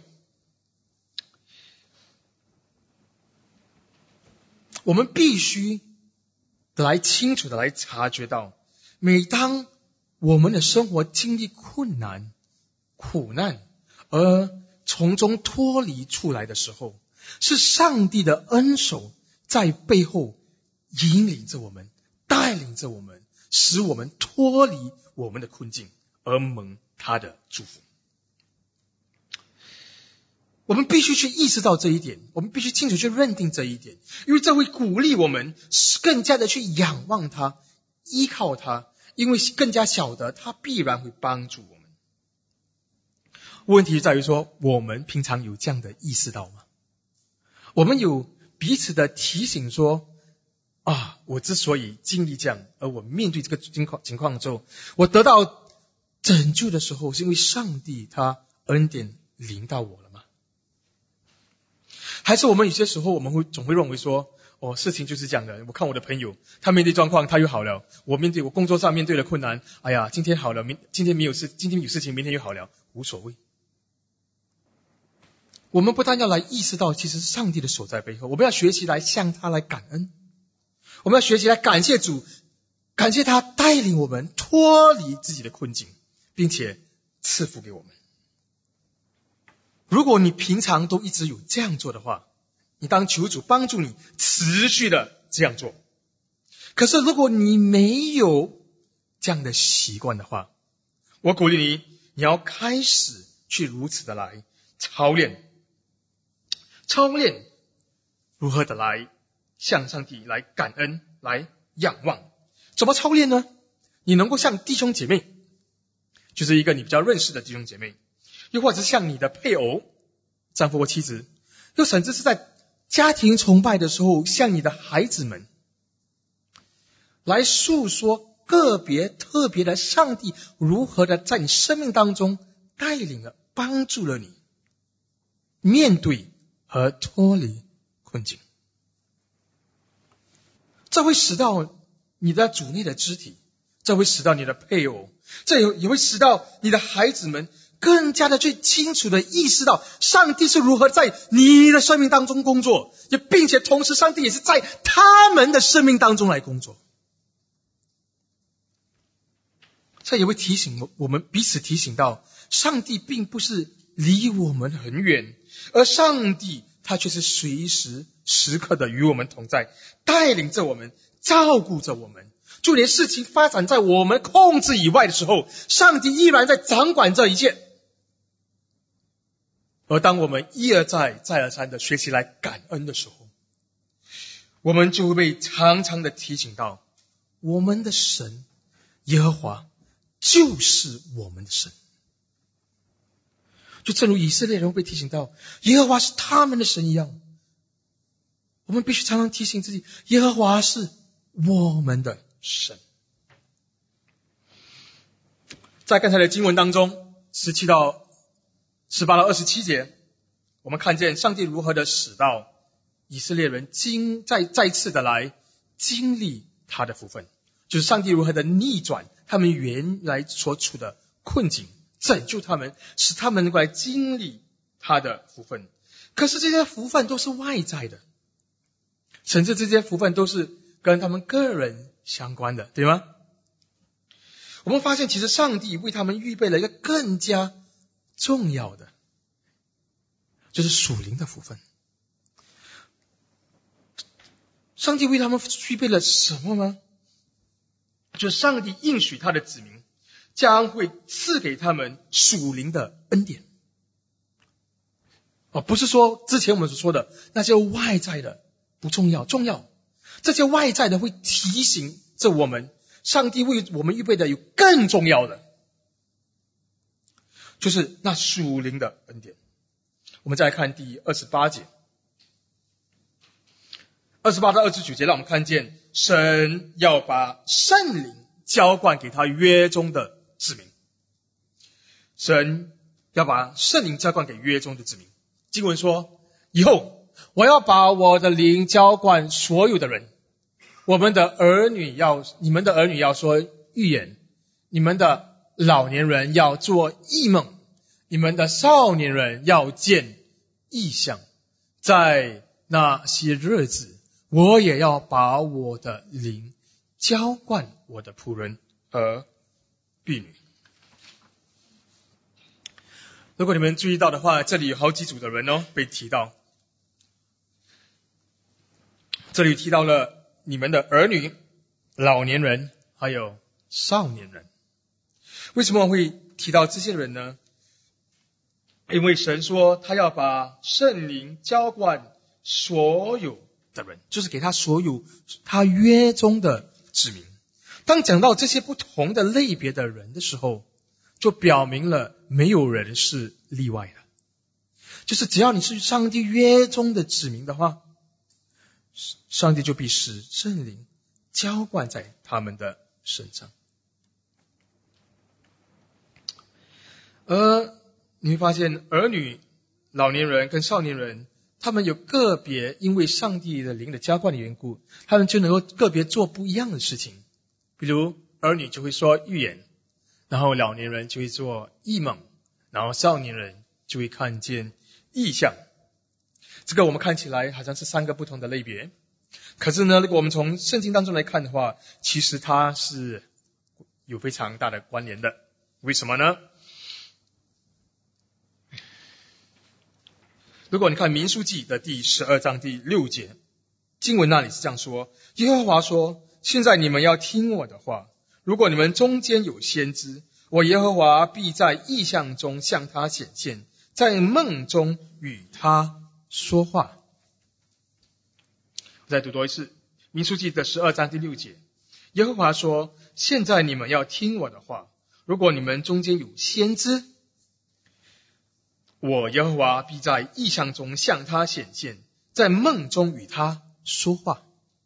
我们必须来清楚的来察觉到，每当我们的生活经历困难苦难而从中脱离出来的时候，是上帝的恩手在背后引领着我们，带领着我们，使我们脱离我们的困境而蒙他的祝福。我们必须去意识到这一点，我们必须清楚去认定这一点，因为这会鼓励我们更加的去仰望他，依靠他，因为更加晓得他必然会帮助我们。问题在于说，我们平常有这样的意识到吗？我们有彼此的提醒说，啊，我之所以经历这样，而我面对这个情况情况之后，我得到拯救的时候，是因为上帝他恩典临到我了吗？还是我们有些时候我们会总会认为说， 哦，事情就是这样的。我看我的朋友，他面对状况他又好了，我面对我工作上面对了困难，哎呀，今天好了，明今天没有事，今天有事情，明天又好了，无所谓。我们不但要来意识到其实上帝的手在背后，我们要学习来向他来感恩，我们要学习来感谢主，感谢他带领我们脱离自己的困境，并且赐福给我们。如果你平常都一直有这样做的话，你当求主帮助你持续的这样做。可是如果你没有这样的习惯的话，我鼓励你，你要开始去如此的来操练操练如何的来向上帝来感恩，来仰望。怎么操练呢？你能够向弟兄姐妹，就是一个你比较认识的弟兄姐妹，又或者是向你的配偶、丈夫或妻子，又甚至是在家庭崇拜的时候，向你的孩子们来诉说个别特别的上帝如何的在你生命当中带领了、帮助了你面对和脱离困境。这会使到你的主内的肢体，这会使到你的配偶，这也会使到你的孩子们更加的最清楚的意识到上帝是如何在你的生命当中工作，也并且同时上帝也是在他们的生命当中来工作。这也会提醒我们彼此提醒到，上帝并不是离我们很远，而上帝他却是随时时刻的与我们同在，带领着我们，照顾着我们。就连事情发展在我们控制以外的时候，上帝依然在掌管这一切。而当我们一而再再而三的学习来感恩的时候，我们就会被常常的提醒到，我们的神耶和华就是我们的神。就正如以色列人会被提醒到耶和华是他们的神一样，我们必须常常提醒自己，耶和华是我们的神。在刚才的经文当中，十七到十八到二十七节，我们看见上帝如何的使到以色列人经再再次的来经历他的福分，就是上帝如何的逆转他们原来所处的困境，拯救他们，使他们能够来经历他的福分。可是这些福分都是外在的，甚至这些福分都是跟他们个人相关的，对吗？我们发现其实上帝为他们预备了一个更加重要的，就是属灵的福分。上帝为他们预备了什么呢？就是上帝应许他的子民将会赐给他们属灵的恩典。哦，不是说之前我们所说的那些外在的不重要，重要。这些外在的会提醒着我们，上帝为我们预备的有更重要的，就是那属灵的恩典。我们再来看第二十八节，二十八到二十九节，让我们看见神要把圣灵浇灌给他约中的子民。神要把圣灵浇灌给约中的子民。经文说，以后我要把我的灵浇灌所有的人，我们的儿女要你们的儿女要说预言，你们的老年人要做异梦，你们的少年人要见异象。在那些日子，我也要把我的灵浇灌我的仆人和婢女。如果你们注意到的话，这里有好几组的人哦被提到。这里提到了你们的儿女、老年人还有少年人。为什么会提到这些人呢？因为神说他要把圣灵浇灌所有的人，就是给他所有他约中的子民。当讲到这些不同的类别的人的时候，就表明了没有人是例外的，就是只要你是上帝约中的子民的话，上帝就必使圣灵浇灌在他们的身上。而你会发现儿女、老年人跟少年人他们有个别因为上帝的灵的浇灌的缘故，他们就能够个别做不一样的事情。比如儿女就会说预言，然后老年人就会做异梦，然后少年人就会看见异象。这个我们看起来好像是三个不同的类别，可是呢，如果我们从圣经当中来看的话，其实它是有非常大的关联的。为什么呢？如果你看民数记的第十二章第六节，经文那里是这样说：耶和华说，现在你们要听我的话，如果你们中间有先知，我耶和华必在异象中向他显现，在梦中与他说话。我再读多一次，民数记的十二章第六节，耶和华说，现在你们要听我的话，如果你们中间有先知，我耶和华必在异象中向他显现，在梦中与他说话。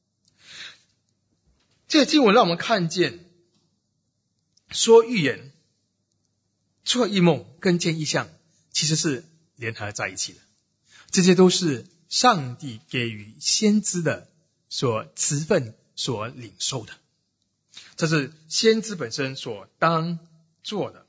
这个经文让我们看见，说预言、做异梦跟见异象其实是联合在一起的。这些都是上帝给予先知的所职分所领受的，这是先知本身所当做的。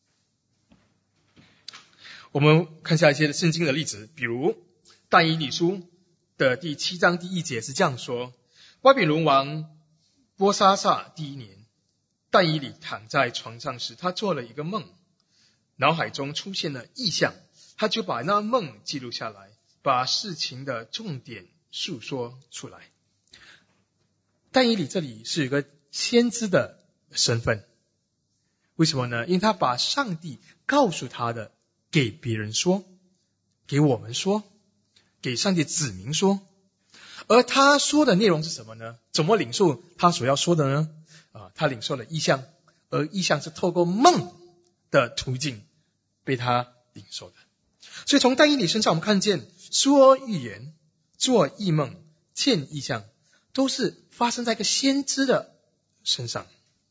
我们看下一些圣经的例子，比如但以理书的第七章第一节是这样说：巴比伦王波沙撒第一年，但以理躺在床上时，他做了一个梦，脑海中出现了异象，他就把那梦记录下来，把事情的重点述说出来。但以理这里是有个先知的身份，为什么呢？因为他把上帝告诉他的给别人说，给我们说，给上帝子民说。而他说的内容是什么呢？怎么领受他所要说的呢？啊，他领受了异象，而异象是透过梦的途径被他领受的。所以从但以理身上我们看见，说预言、做异梦、见异象，都是发生在一个先知的身上。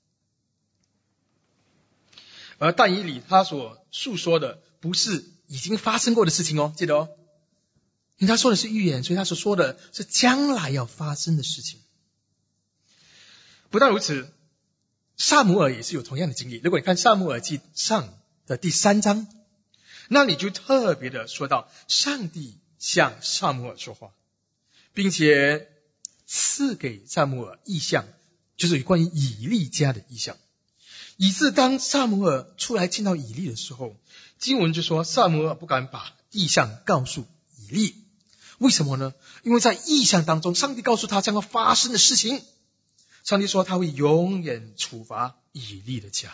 而但以理他所述说的不是已经发生过的事情哦，记得哦，因为他说的是预言，所以他所说的是将来要发生的事情。不但如此，撒母耳也是有同样的经历。如果你看撒母耳记上的第三章，那你就特别的说到上帝向撒母耳说话，并且赐给撒母耳异象，就是有关于以利家的异象。以致当撒母耳出来见到以利的时候，经文就说撒母耳不敢把异象告诉以利。为什么呢？因为在异象当中，上帝告诉他将要发生的事情。上帝说他会永远处罚以利的家。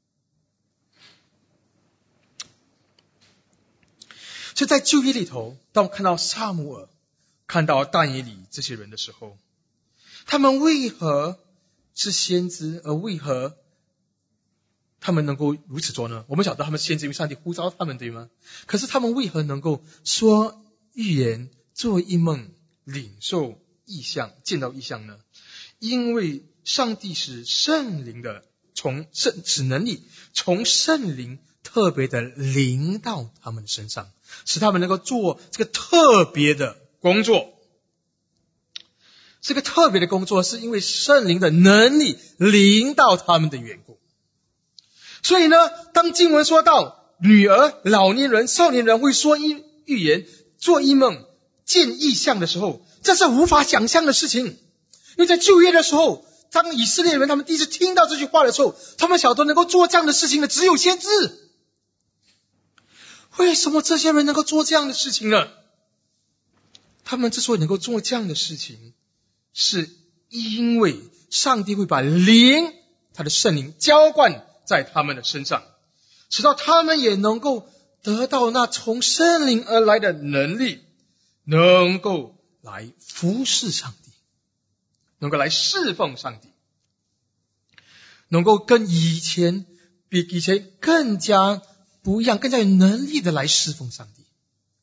所以在旧约里头，当我看到撒母耳、看到但以理这些人的时候，他们为何是先知，而为何他们能够如此做呢？我们晓得他们先知，因为上帝呼召他们，对吗？可是他们为何能够说预言、做异梦、领受异象、见到异象呢？因为上帝使圣灵的从圣使能力从圣灵特别的临到他们身上，使他们能够做这个特别的工作。这个特别的工作是因为圣灵的能力临到他们的缘故。所以呢，当经文说到女儿、老年人、少年人会说预言、做异梦、见异象的时候，这是无法想象的事情。因为在旧约的时候，当以色列人他们第一次听到这句话的时候，他们晓得能够做这样的事情的只有先知。为什么这些人能够做这样的事情呢？他们之所以能够做这样的事情，是因为上帝会把灵，他的圣灵浇灌在他们的身上，直到他们也能够得到那从圣灵而来的能力，能够来服侍上帝，能够来侍奉上帝，能够跟以前比以前更加不一样，更加有能力的来侍奉上帝。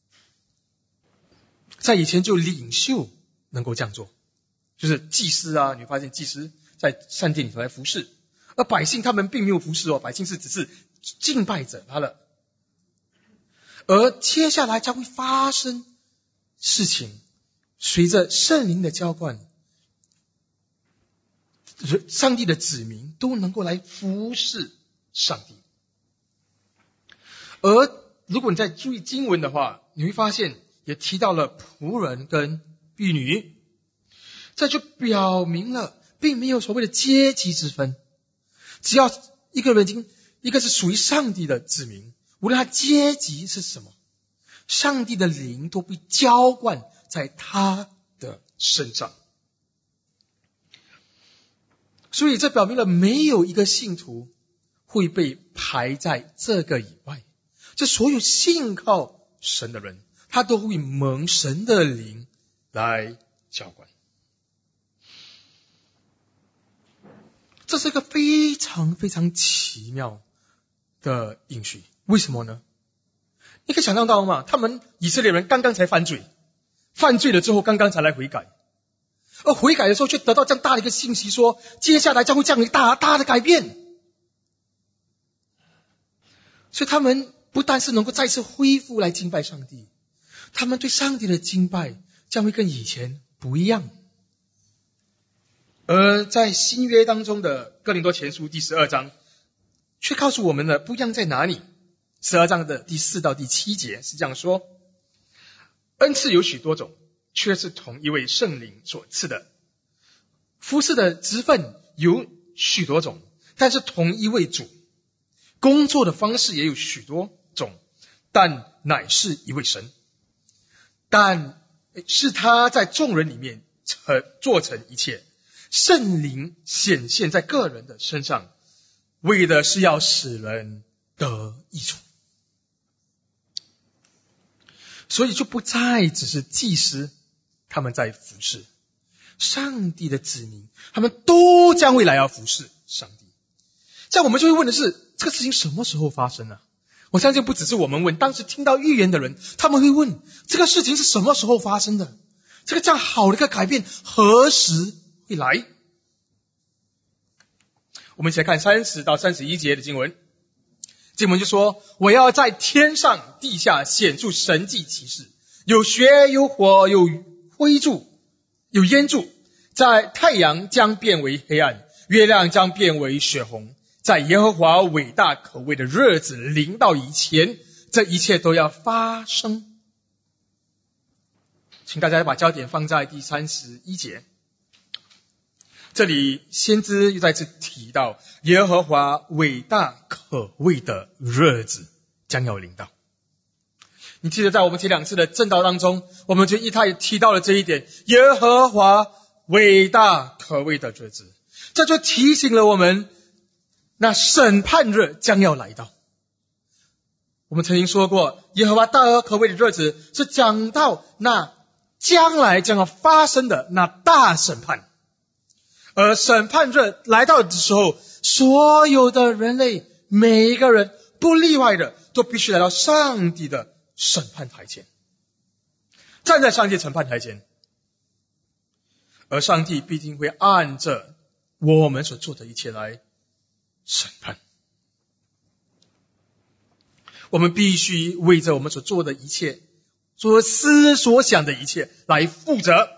在以前就领袖能够这样做，就是祭司啊，你会发现祭司在圣殿里头来服侍，而百姓他们并没有服侍哦，百姓是只是敬拜者他了。而接下来将会发生事情，随着圣灵的浇灌，上帝的子民都能够来服侍上帝。而如果你再注意经文的话，你会发现也提到了仆人跟婢女，这就表明了并没有所谓的阶级之分。只要一个人已经一个是属于上帝的子民，无论他阶级是什么，上帝的灵都被浇灌在他的身上。所以这表明了没有一个信徒会被排在这个以外，这所有信靠神的人，他都会蒙神的灵来浇灌。这是一个非常非常奇妙的应许。为什么呢？你可以想象到吗？他们以色列人刚刚才犯罪，犯罪了之后刚刚才来悔改，而悔改的时候却得到这样大的一个信息，说接下来将会这样一个大大的改变。所以他们不但是能够再次恢复来敬拜上帝，他们对上帝的敬拜将会跟以前不一样。而在新约当中的哥林多前书第十二章却告诉我们的不一样在哪里。十二章的第四到第七节是这样说：恩赐有许多种，却是同一位圣灵所赐的；服事的职分有许多种，但是同一位主；工作的方式也有许多种，但乃是一位神。但是他在众人里面成做成一切，圣灵显现在个人的身上，为的是要使人得益处。所以就不再只是祭司他们在服侍上帝的子民，他们都将会来要服侍上帝。这样我们就会问的是，这个事情什么时候发生呢？我相信不只是我们问，当时听到预言的人他们会问，这个事情是什么时候发生的？这个这样好的一个改变何时会来？我们一起来看三十到三十一节的经文。经文就说，我要在天上地下显出神迹奇事，有血有火有灰柱有烟柱，在太阳将变为黑暗，月亮将变为血红，在耶和华伟大可畏的日子临到以前，这一切都要发生。请大家把焦点放在第三十一节，这里先知又再次提到耶和华伟大可畏的日子将要临到。你记得在我们前两次的正道当中，我们就一太提到了这一点，耶和华伟大可畏的日子，这就提醒了我们那审判日将要来到。我们曾经说过，耶和华大而可畏的日子是讲到那将来将要发生的那大审判。而审判日来到的时候，所有的人类每一个人不例外的都必须来到上帝的审判台前，站在上帝审判台前，而上帝必定会按着我们所做的一切来审判。我们必须为着我们所做的一切，所思所想的一切来负责。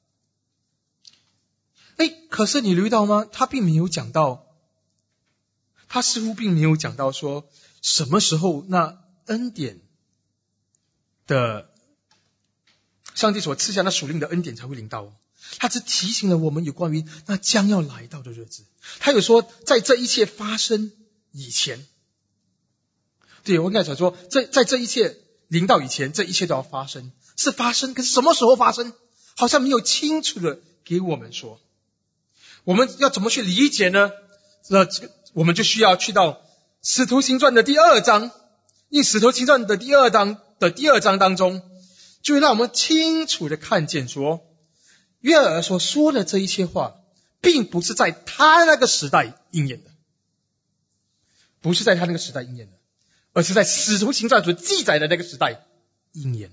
哎，可是你留意到吗？他并没有讲到，他似乎并没有讲到说什么时候那恩典的上帝所赐下那属灵的恩典才会临到。他只提醒了我们有关于那将要来到的日子。他有说在这一切发生以前，对，我应该想说在在这一切临到以前，这一切都要发生，是发生，可是什么时候发生好像没有清楚的给我们说。我们要怎么去理解呢？那这个我们就需要去到使徒行传的第二章，因使徒行传的第二章的第二章当中，就会让我们清楚的看见说，约珥所说的这一切话并不是在他那个时代应验的，不是在他那个时代应验的，而是在使徒行传所记载的那个时代应验的。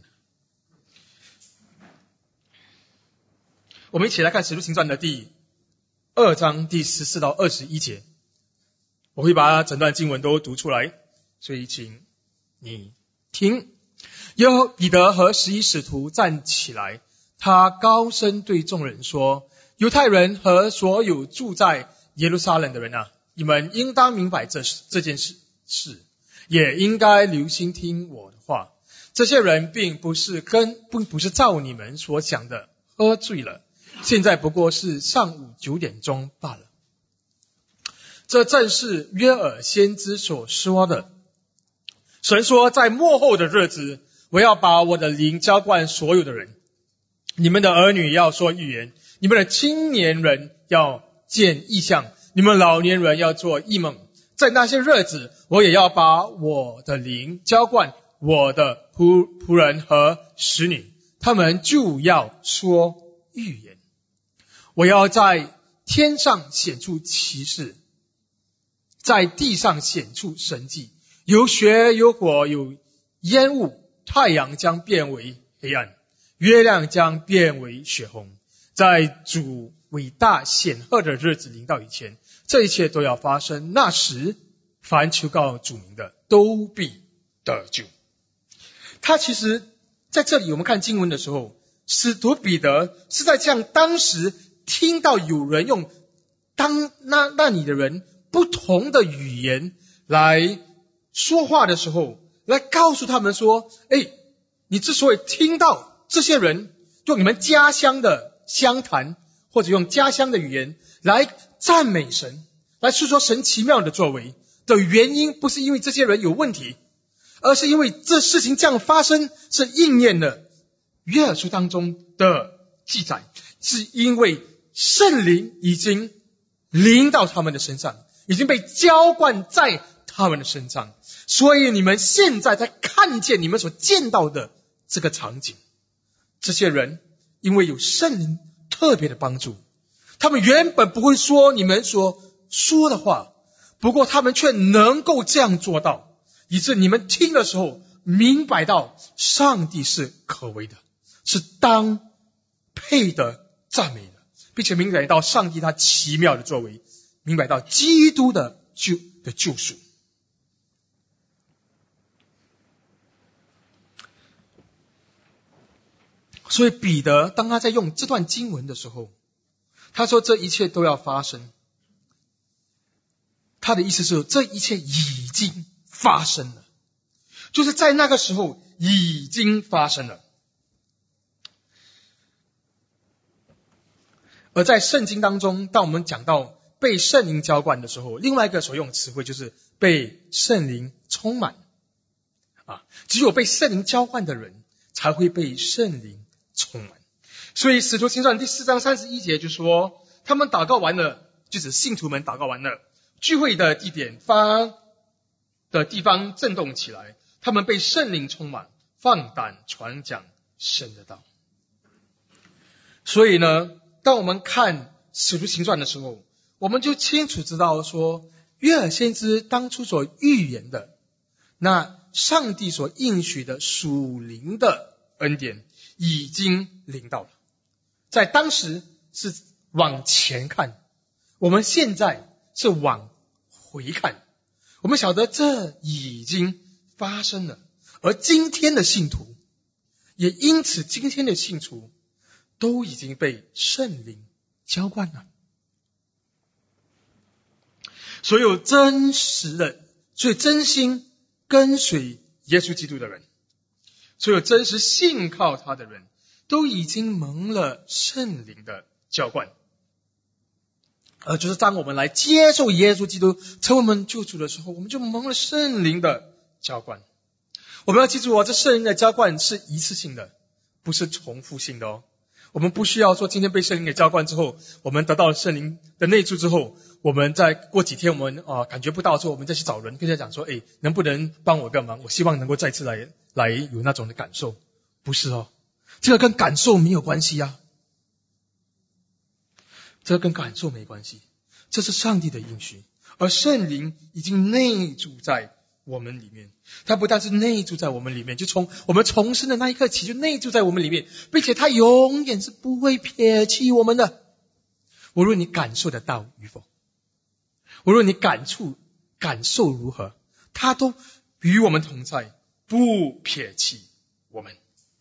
我们一起来看使徒行传的第二章第十四到二十一节，我会把整段经文都读出来，所以请你听。 有彼得和十一使徒站起来，他高声对众人说：犹太人和所有住在耶路撒冷的人啊，你们应当明白这这件事事，也应该留心听我的话。这些人并不是跟不不是照你们所想的喝醉了，现在不过是上午九点钟罢了。这正是约珥先知所说的。神说，在末后的日子，我要把我的灵浇灌所有的人，你们的儿女要说预言，你们的青年人要见异象，你们老年人要做异梦。在那些日子，我也要把我的灵浇灌我的仆仆人和使女，他们就要说预言。我要在天上显出奇事，在地上显出神迹，有雪有火有烟雾，太阳将变为黑暗，月亮将变为血红。在主伟大显赫的日子临到以前，这一切都要发生。那时凡求告主名的都必得救。他其实在这里我们看经文的时候，使徒彼得是在向当时听到有人用当那那里的人不同的语言来说话的时候，来告诉他们说，哎，你之所以听到这些人用你们家乡的乡谈，或者用家乡的语言来赞美神，来述说神奇妙的作为的原因，不是因为这些人有问题，而是因为这事情这样发生是应验了约珥书当中的记载，是因为圣灵已经临到他们的身上，已经被浇灌在他们的身上，所以你们现在在看见你们所见到的这个场景。这些人因为有圣灵特别的帮助，他们原本不会说你们所说的话，不过他们却能够这样做到，以致你们听的时候明白到上帝是可畏的，是当配的赞美的，并且明白到上帝他奇妙的作为，明白到基督的救的救赎。所以彼得当他在用这段经文的时候，他说这一切都要发生，他的意思是这一切已经发生了，就是在那个时候已经发生了。而在圣经当中，当我们讲到被圣灵浇灌的时候，另外一个所用词汇就是被圣灵充满啊，只有被圣灵浇灌的人才会被圣灵充满。所以使徒行传第四章三十一节就说，他们祷告完了，就是信徒们祷告完了，聚会的地点方的地方震动起来，他们被圣灵充满，放胆传讲神的道。所以呢，当我们看使徒行传的时候，我们就清楚知道说，约珥先知当初所预言的，那上帝所应许的属灵的恩典已经临到了。在当时是往前看，我们现在是往回看，我们晓得这已经发生了。而今天的信徒也因此，今天的信徒都已经被圣灵浇灌了。所有真实的，所以真心跟随耶稣基督的人，所有真实信靠他的人，都已经蒙了圣灵的浇灌。而就是当我们来接受耶稣基督成为我们救主的时候，我们就蒙了圣灵的浇灌。我们要记住哦，这圣灵的浇灌是一次性的，不是重复性的哦。我们不需要说今天被圣灵给浇灌之后，我们得到了圣灵的内住之后，我们再过几天我们啊、呃、感觉不到之后，我们再去找人跟他讲说，诶，能不能帮我个忙？我希望能够再次来来有那种的感受。不是哦，这个跟感受没有关系啊，这个跟感受没关系，这是上帝的应许，而圣灵已经内住在我们里面。他不但是内住在我们里面，就从我们重生的那一刻起就内住在我们里面，并且他永远是不会撇弃我们的。无论你感受得到与否，无论你感触感受如何，他都与我们同在，不撇弃我们。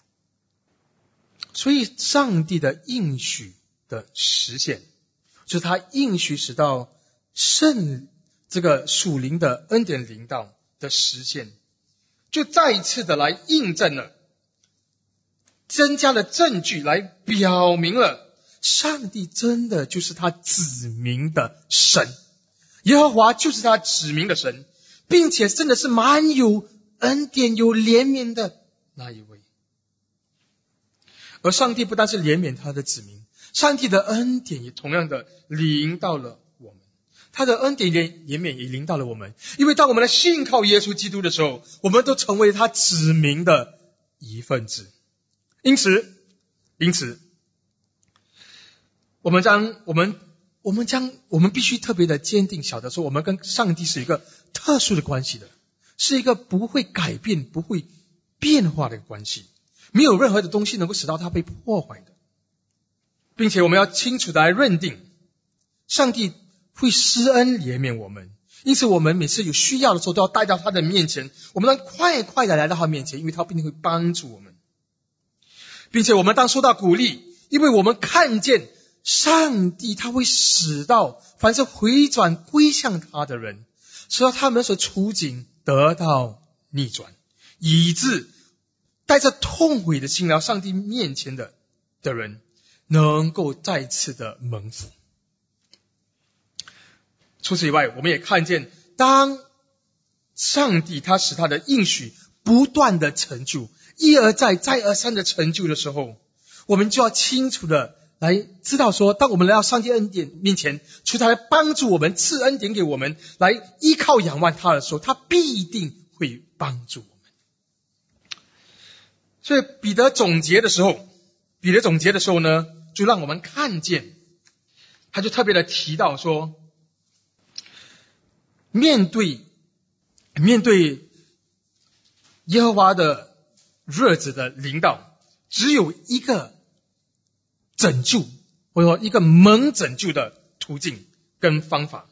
所以上帝的应许的实现，就是他应许使到圣这个属灵的恩典临到的实现，就再一次的来印证了，增加了证据来表明了上帝真的就是他指明的神，耶和华就是他指明的神，并且真的是满有恩典有怜悯的那一位。而上帝不但是怜悯他的子民，上帝的恩典也同样的临到了我们，他的恩典怜悯也临到了我们，因为当我们来信靠耶稣基督的时候，我们都成为他子民的一份子。因此因此我们将我们我们将我们必须特别的坚定晓得说，我们跟上帝是一个特殊的关系的，是一个不会改变不会变化的关系，没有任何的东西能够使到它被破坏的，并且我们要清楚的来认定上帝会施恩怜悯我们，因此我们每次有需要的时候都要带到他的面前，我们当快快的来到他面前，因为他必定会帮助我们，并且我们当受到鼓励，因为我们看见上帝他会使到凡是回转归向他的人，使到他们所处境得到逆转，以致带着痛悔的心来到上帝面前的的人能够再次的蒙福。除此以外，我们也看见当上帝他使他的应许不断的成就，一而再再而三的成就的时候，我们就要清楚的来知道说，当我们来到上帝恩典面前，求他来帮助我们赐恩典给我们，来依靠仰望他的时候，他必定会帮助我们。所以彼得总结的时候彼得总结的时候呢，就让我们看见，他就特别的提到说，面对面对耶和华的日子的临到，只有一个拯救，或者说一个蒙拯救的途径跟方法。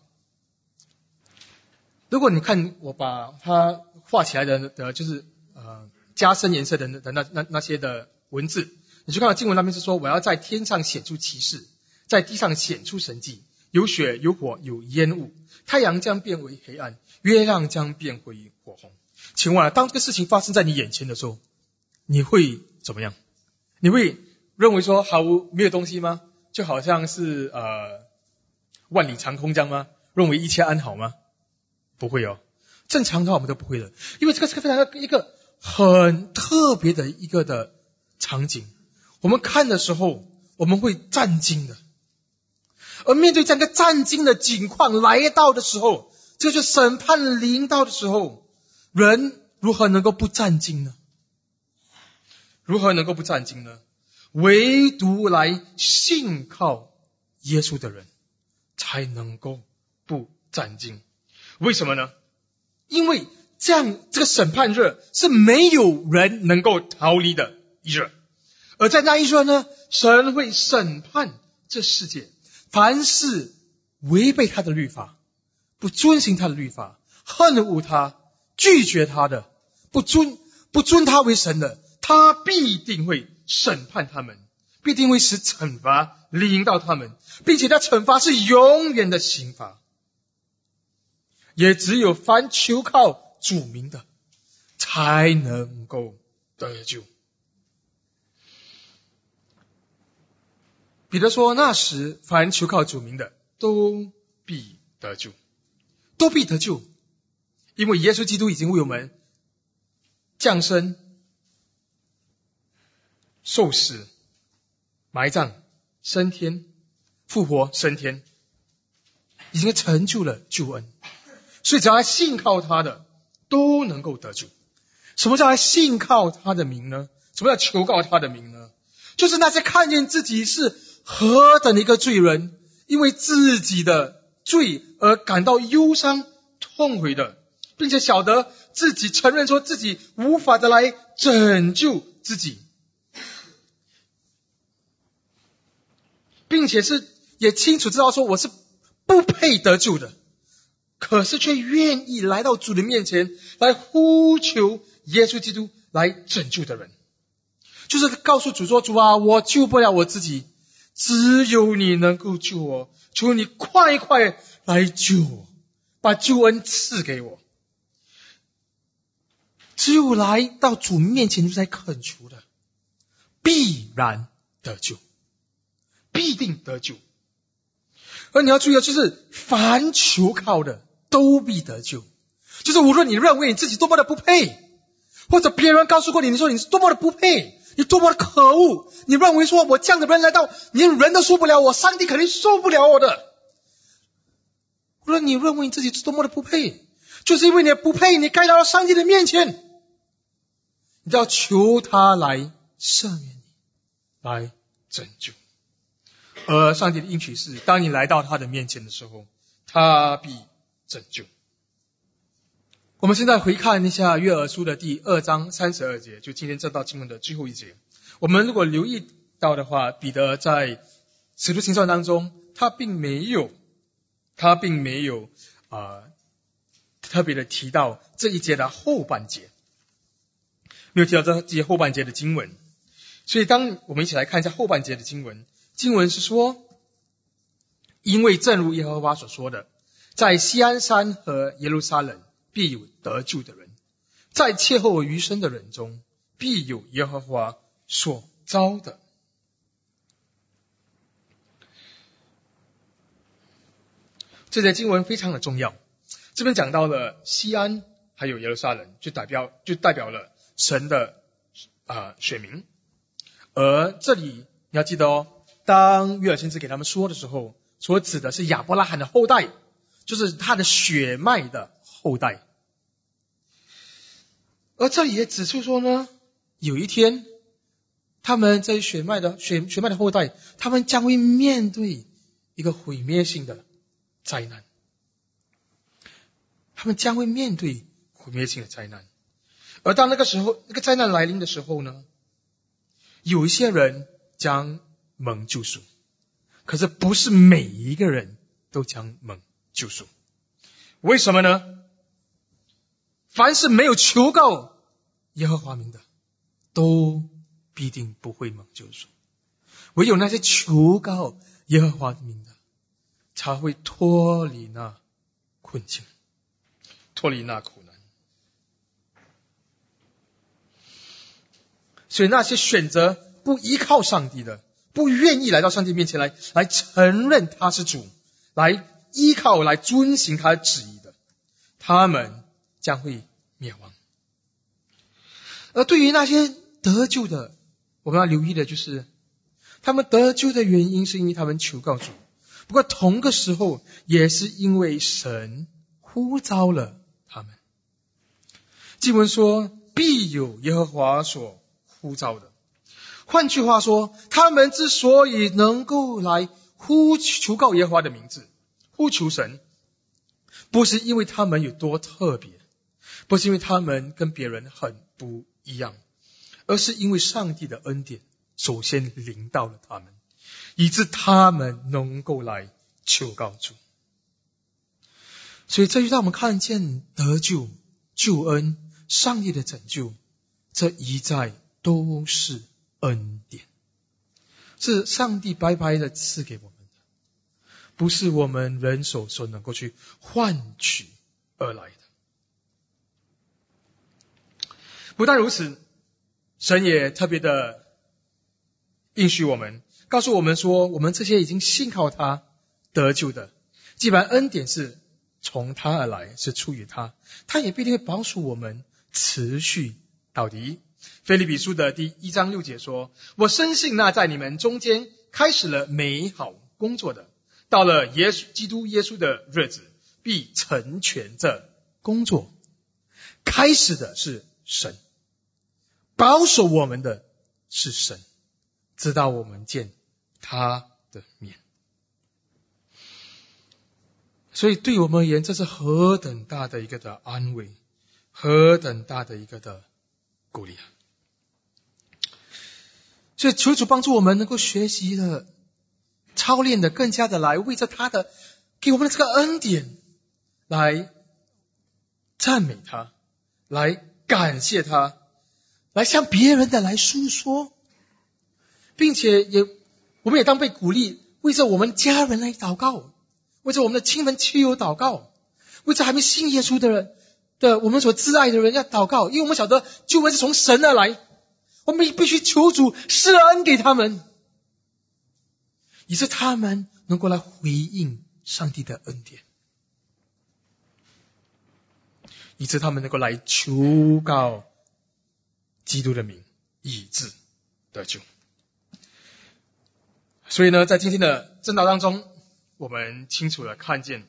如果你看我把它画起来的的就是呃加深颜色的的那那那些的文字，你就看到经文那边是说，我要在天上显出奇事，在地上显出神迹，有血有火有烟雾，太阳将变为黑暗，月亮将变回火红。请问啊，当这个事情发生在你眼前的时候，你会怎么样？你会认为说毫无没有东西吗？就好像是呃万里长空这样吗？认为一切安好吗？不会哦，正常的话我们都不会的，因为这个是非常一个很特别的一个的场景，我们看的时候我们会战惊的。而面对这样一个战惊的境况来到的时候，这就是审判临到的时候，人如何能够不战惊呢？如何能够不战惊呢？唯独来信靠耶稣的人才能够不战惊。为什么呢？因为这样这个审判日是没有人能够逃离的一日，而在那一日呢，神会审判这世界，凡是违背他的律法，不遵行他的律法，恨恶他，拒绝他的，不尊不尊他为神的，他必定会审判他们，必定会使惩罚临到他们，并且他惩罚是永远的刑罚。也只有凡求靠主名的才能够得救。彼得说，那时凡求靠主名的都必得救，都必得救，因为耶稣基督已经为我们降生、受死、埋葬、升天、复活、升天，已经成就了救恩。所以只要来信靠他的都能够得救。什么叫来信靠他的名呢？什么叫求告他的名呢？就是那些看见自己是何等的一个罪人，因为自己的罪而感到忧伤痛悔的，并且晓得自己承认说自己无法的来拯救自己，并且是也清楚知道说我是不配得救的，可是却愿意来到主的面前来呼求耶稣基督来拯救的人。 就是告诉主说，主啊，我救不了我自己，只有你能够救我，求你快快来救我，把救恩赐给我。只有来到主面前就在恳求的，必然得救，必定得救。而你要注意的就是凡求靠的都必得救，就是无论你认为你自己多么的不配，或者别人告诉过你，你说你是多么的不配，你多么的可恶，你认为说我这样的人来到，连人都受不了我，上帝肯定受不了我的。无论你认为你自己是多么的不配，就是因为你的不配，你该来到上帝的面前，你就要求他来赦免你，来拯救。而上帝的应许是，当你来到他的面前的时候，他必拯救。我们现在回看一下约珥书的第二章三十二节，就今天这道经文的最后一节。我们如果留意到的话，彼得在使徒行传当中，他并没有他并没有呃特别的提到这一节的后半节，没有提到这一节后半节的经文。所以当我们一起来看一下后半节的经文，经文是说，因为正如耶和华所说的，在锡安山和耶路撒冷必有得救的人，在切后余生的人中必有耶和华所招的。这节经文非常的重要，这边讲到了锡安还有耶路撒冷，就代表就代表了神的啊、呃、选民。而这里你要记得哦，当约珥先知给他们说的时候，所指的是亚伯拉罕的后代，就是他的血脉的后代。而这里也指出说呢，有一天他们这些血脉的血血脉的后代，他们将会面对一个毁灭性的灾难，他们将会面对毁灭性的灾难。而当那个时候那个灾难来临的时候呢，有一些人将蒙救赎，可是不是每一个人都将蒙救赎。为什么呢？凡是没有求告耶和华名的，都必定不会蒙救赎。唯有那些求告耶和华名的，才会脱离那困境，脱离那苦难。所以那些选择不依靠上帝的，不愿意来到上帝面前来来承认他是主，来依靠来遵行他的旨意的，他们将会灭亡。而对于那些得救的，我们要留意的就是他们得救的原因是因为他们求告主，不过同个时候也是因为神呼召了他们。经文说必有耶和华所呼召的，换句话说，他们之所以能够来呼求告耶和华的名字，呼求神，不是因为他们有多特别，不是因为他们跟别人很不一样，而是因为上帝的恩典首先临到了他们，以致他们能够来求告主。所以这就让我们看见得救、救恩、上帝的拯救，这一再都是恩典，是上帝白白的赐给我们的，不是我们人手所能够去换取而来的。不但如此，神也特别的应许我们，告诉我们说，我们这些已经信靠他得救的，既然恩典是从他而来，是出于他，他也必定会保守我们持续到底。腓立比书的第一章六节说，我深信那在你们中间开始了美好工作的，到了耶稣基督耶稣的日子，必成全这工作。开始的是神，保守我们的是神，直到我们见他的面。所以对我们而言，这是何等大的一个的安慰，何等大的一个的鼓励啊！所以求主帮助我们能够学习的、操练的更加的来为着他的给我们的这个恩典来赞美他，来感谢他，来向别人的来诉说， 并且也我们也当被鼓励，为着我们家人来祷告，为着我们的亲朋戚友祷告，为着还没信耶稣的人的我们所挚爱的人要祷告，因为我们晓得救恩是从神而来，我们必须求主施恩给他们，以致他们能够来回应上帝的恩典，以致他们能够来求告基督的名，以致得救。所以呢，在今天的正道当中，我们清楚地看见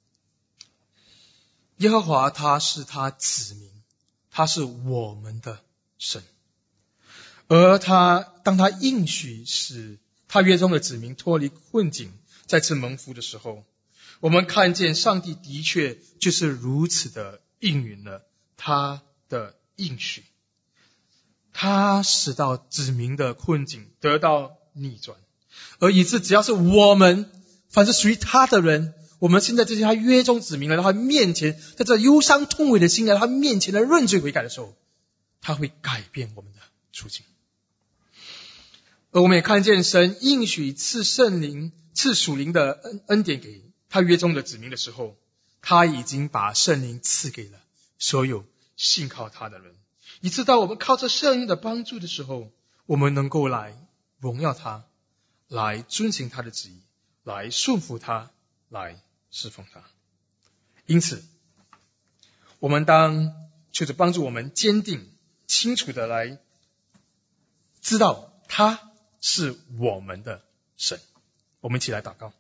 耶和华他是他子民，他是我们的神，而他当他应许使他约中的子民脱离困境，再次蒙福的时候，我们看见上帝的确就是如此的应允了他的应许，他使到子民的困境得到逆转，而以致只要是我们凡是属于他的人，我们现在这些他约中子民来到他面前，在这忧伤痛悔的心来到他面前的认罪悔改的时候，他会改变我们的处境。而我们也看见神应许赐圣灵赐属灵的恩恩典给他约中的子民的时候，他已经把圣灵赐给了所有信靠他的人，以致到我们靠着圣灵的帮助的时候，我们能够来荣耀他，来遵行他的旨意，来顺服他，来侍奉他。因此我们当求着帮助我们坚定清楚的来知道他是我们的神。我们一起来祷告。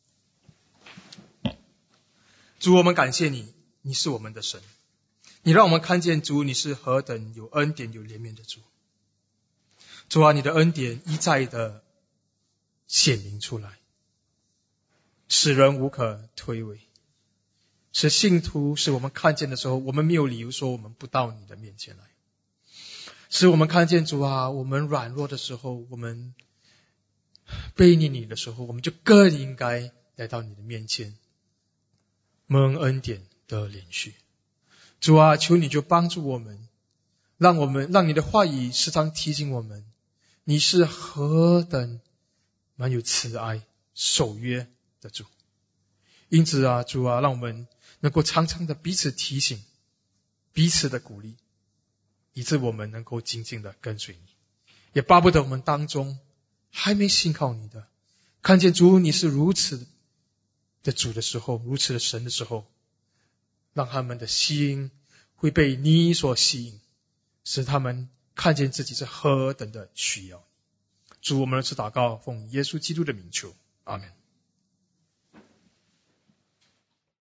主，我们感谢你，你是我们的神，你让我们看见主你是何等有恩典有怜悯的主。主啊，你的恩典一再的显明出来，使人无可推诿，使信徒使我们看见的时候，我们没有理由说我们不到你的面前来，使我们看见主啊，我们软弱的时候，我们背逆你的时候，我们就更应该来到你的面前蒙恩典的连续。主啊，求你就帮助我们，让我们让你的话语时常提醒我们，你是何等蛮有慈爱守约的主。因此啊，主啊，让我们能够常常的彼此提醒，彼此的鼓励，以致我们能够紧紧的跟随你。也巴不得我们当中还没信靠你的，看见主你是如此的主的时候，如此的神的时候，让他们的心会被你所吸引，使他们看见自己是何等的需要。主，我们的祷告奉耶稣基督的名求，阿们。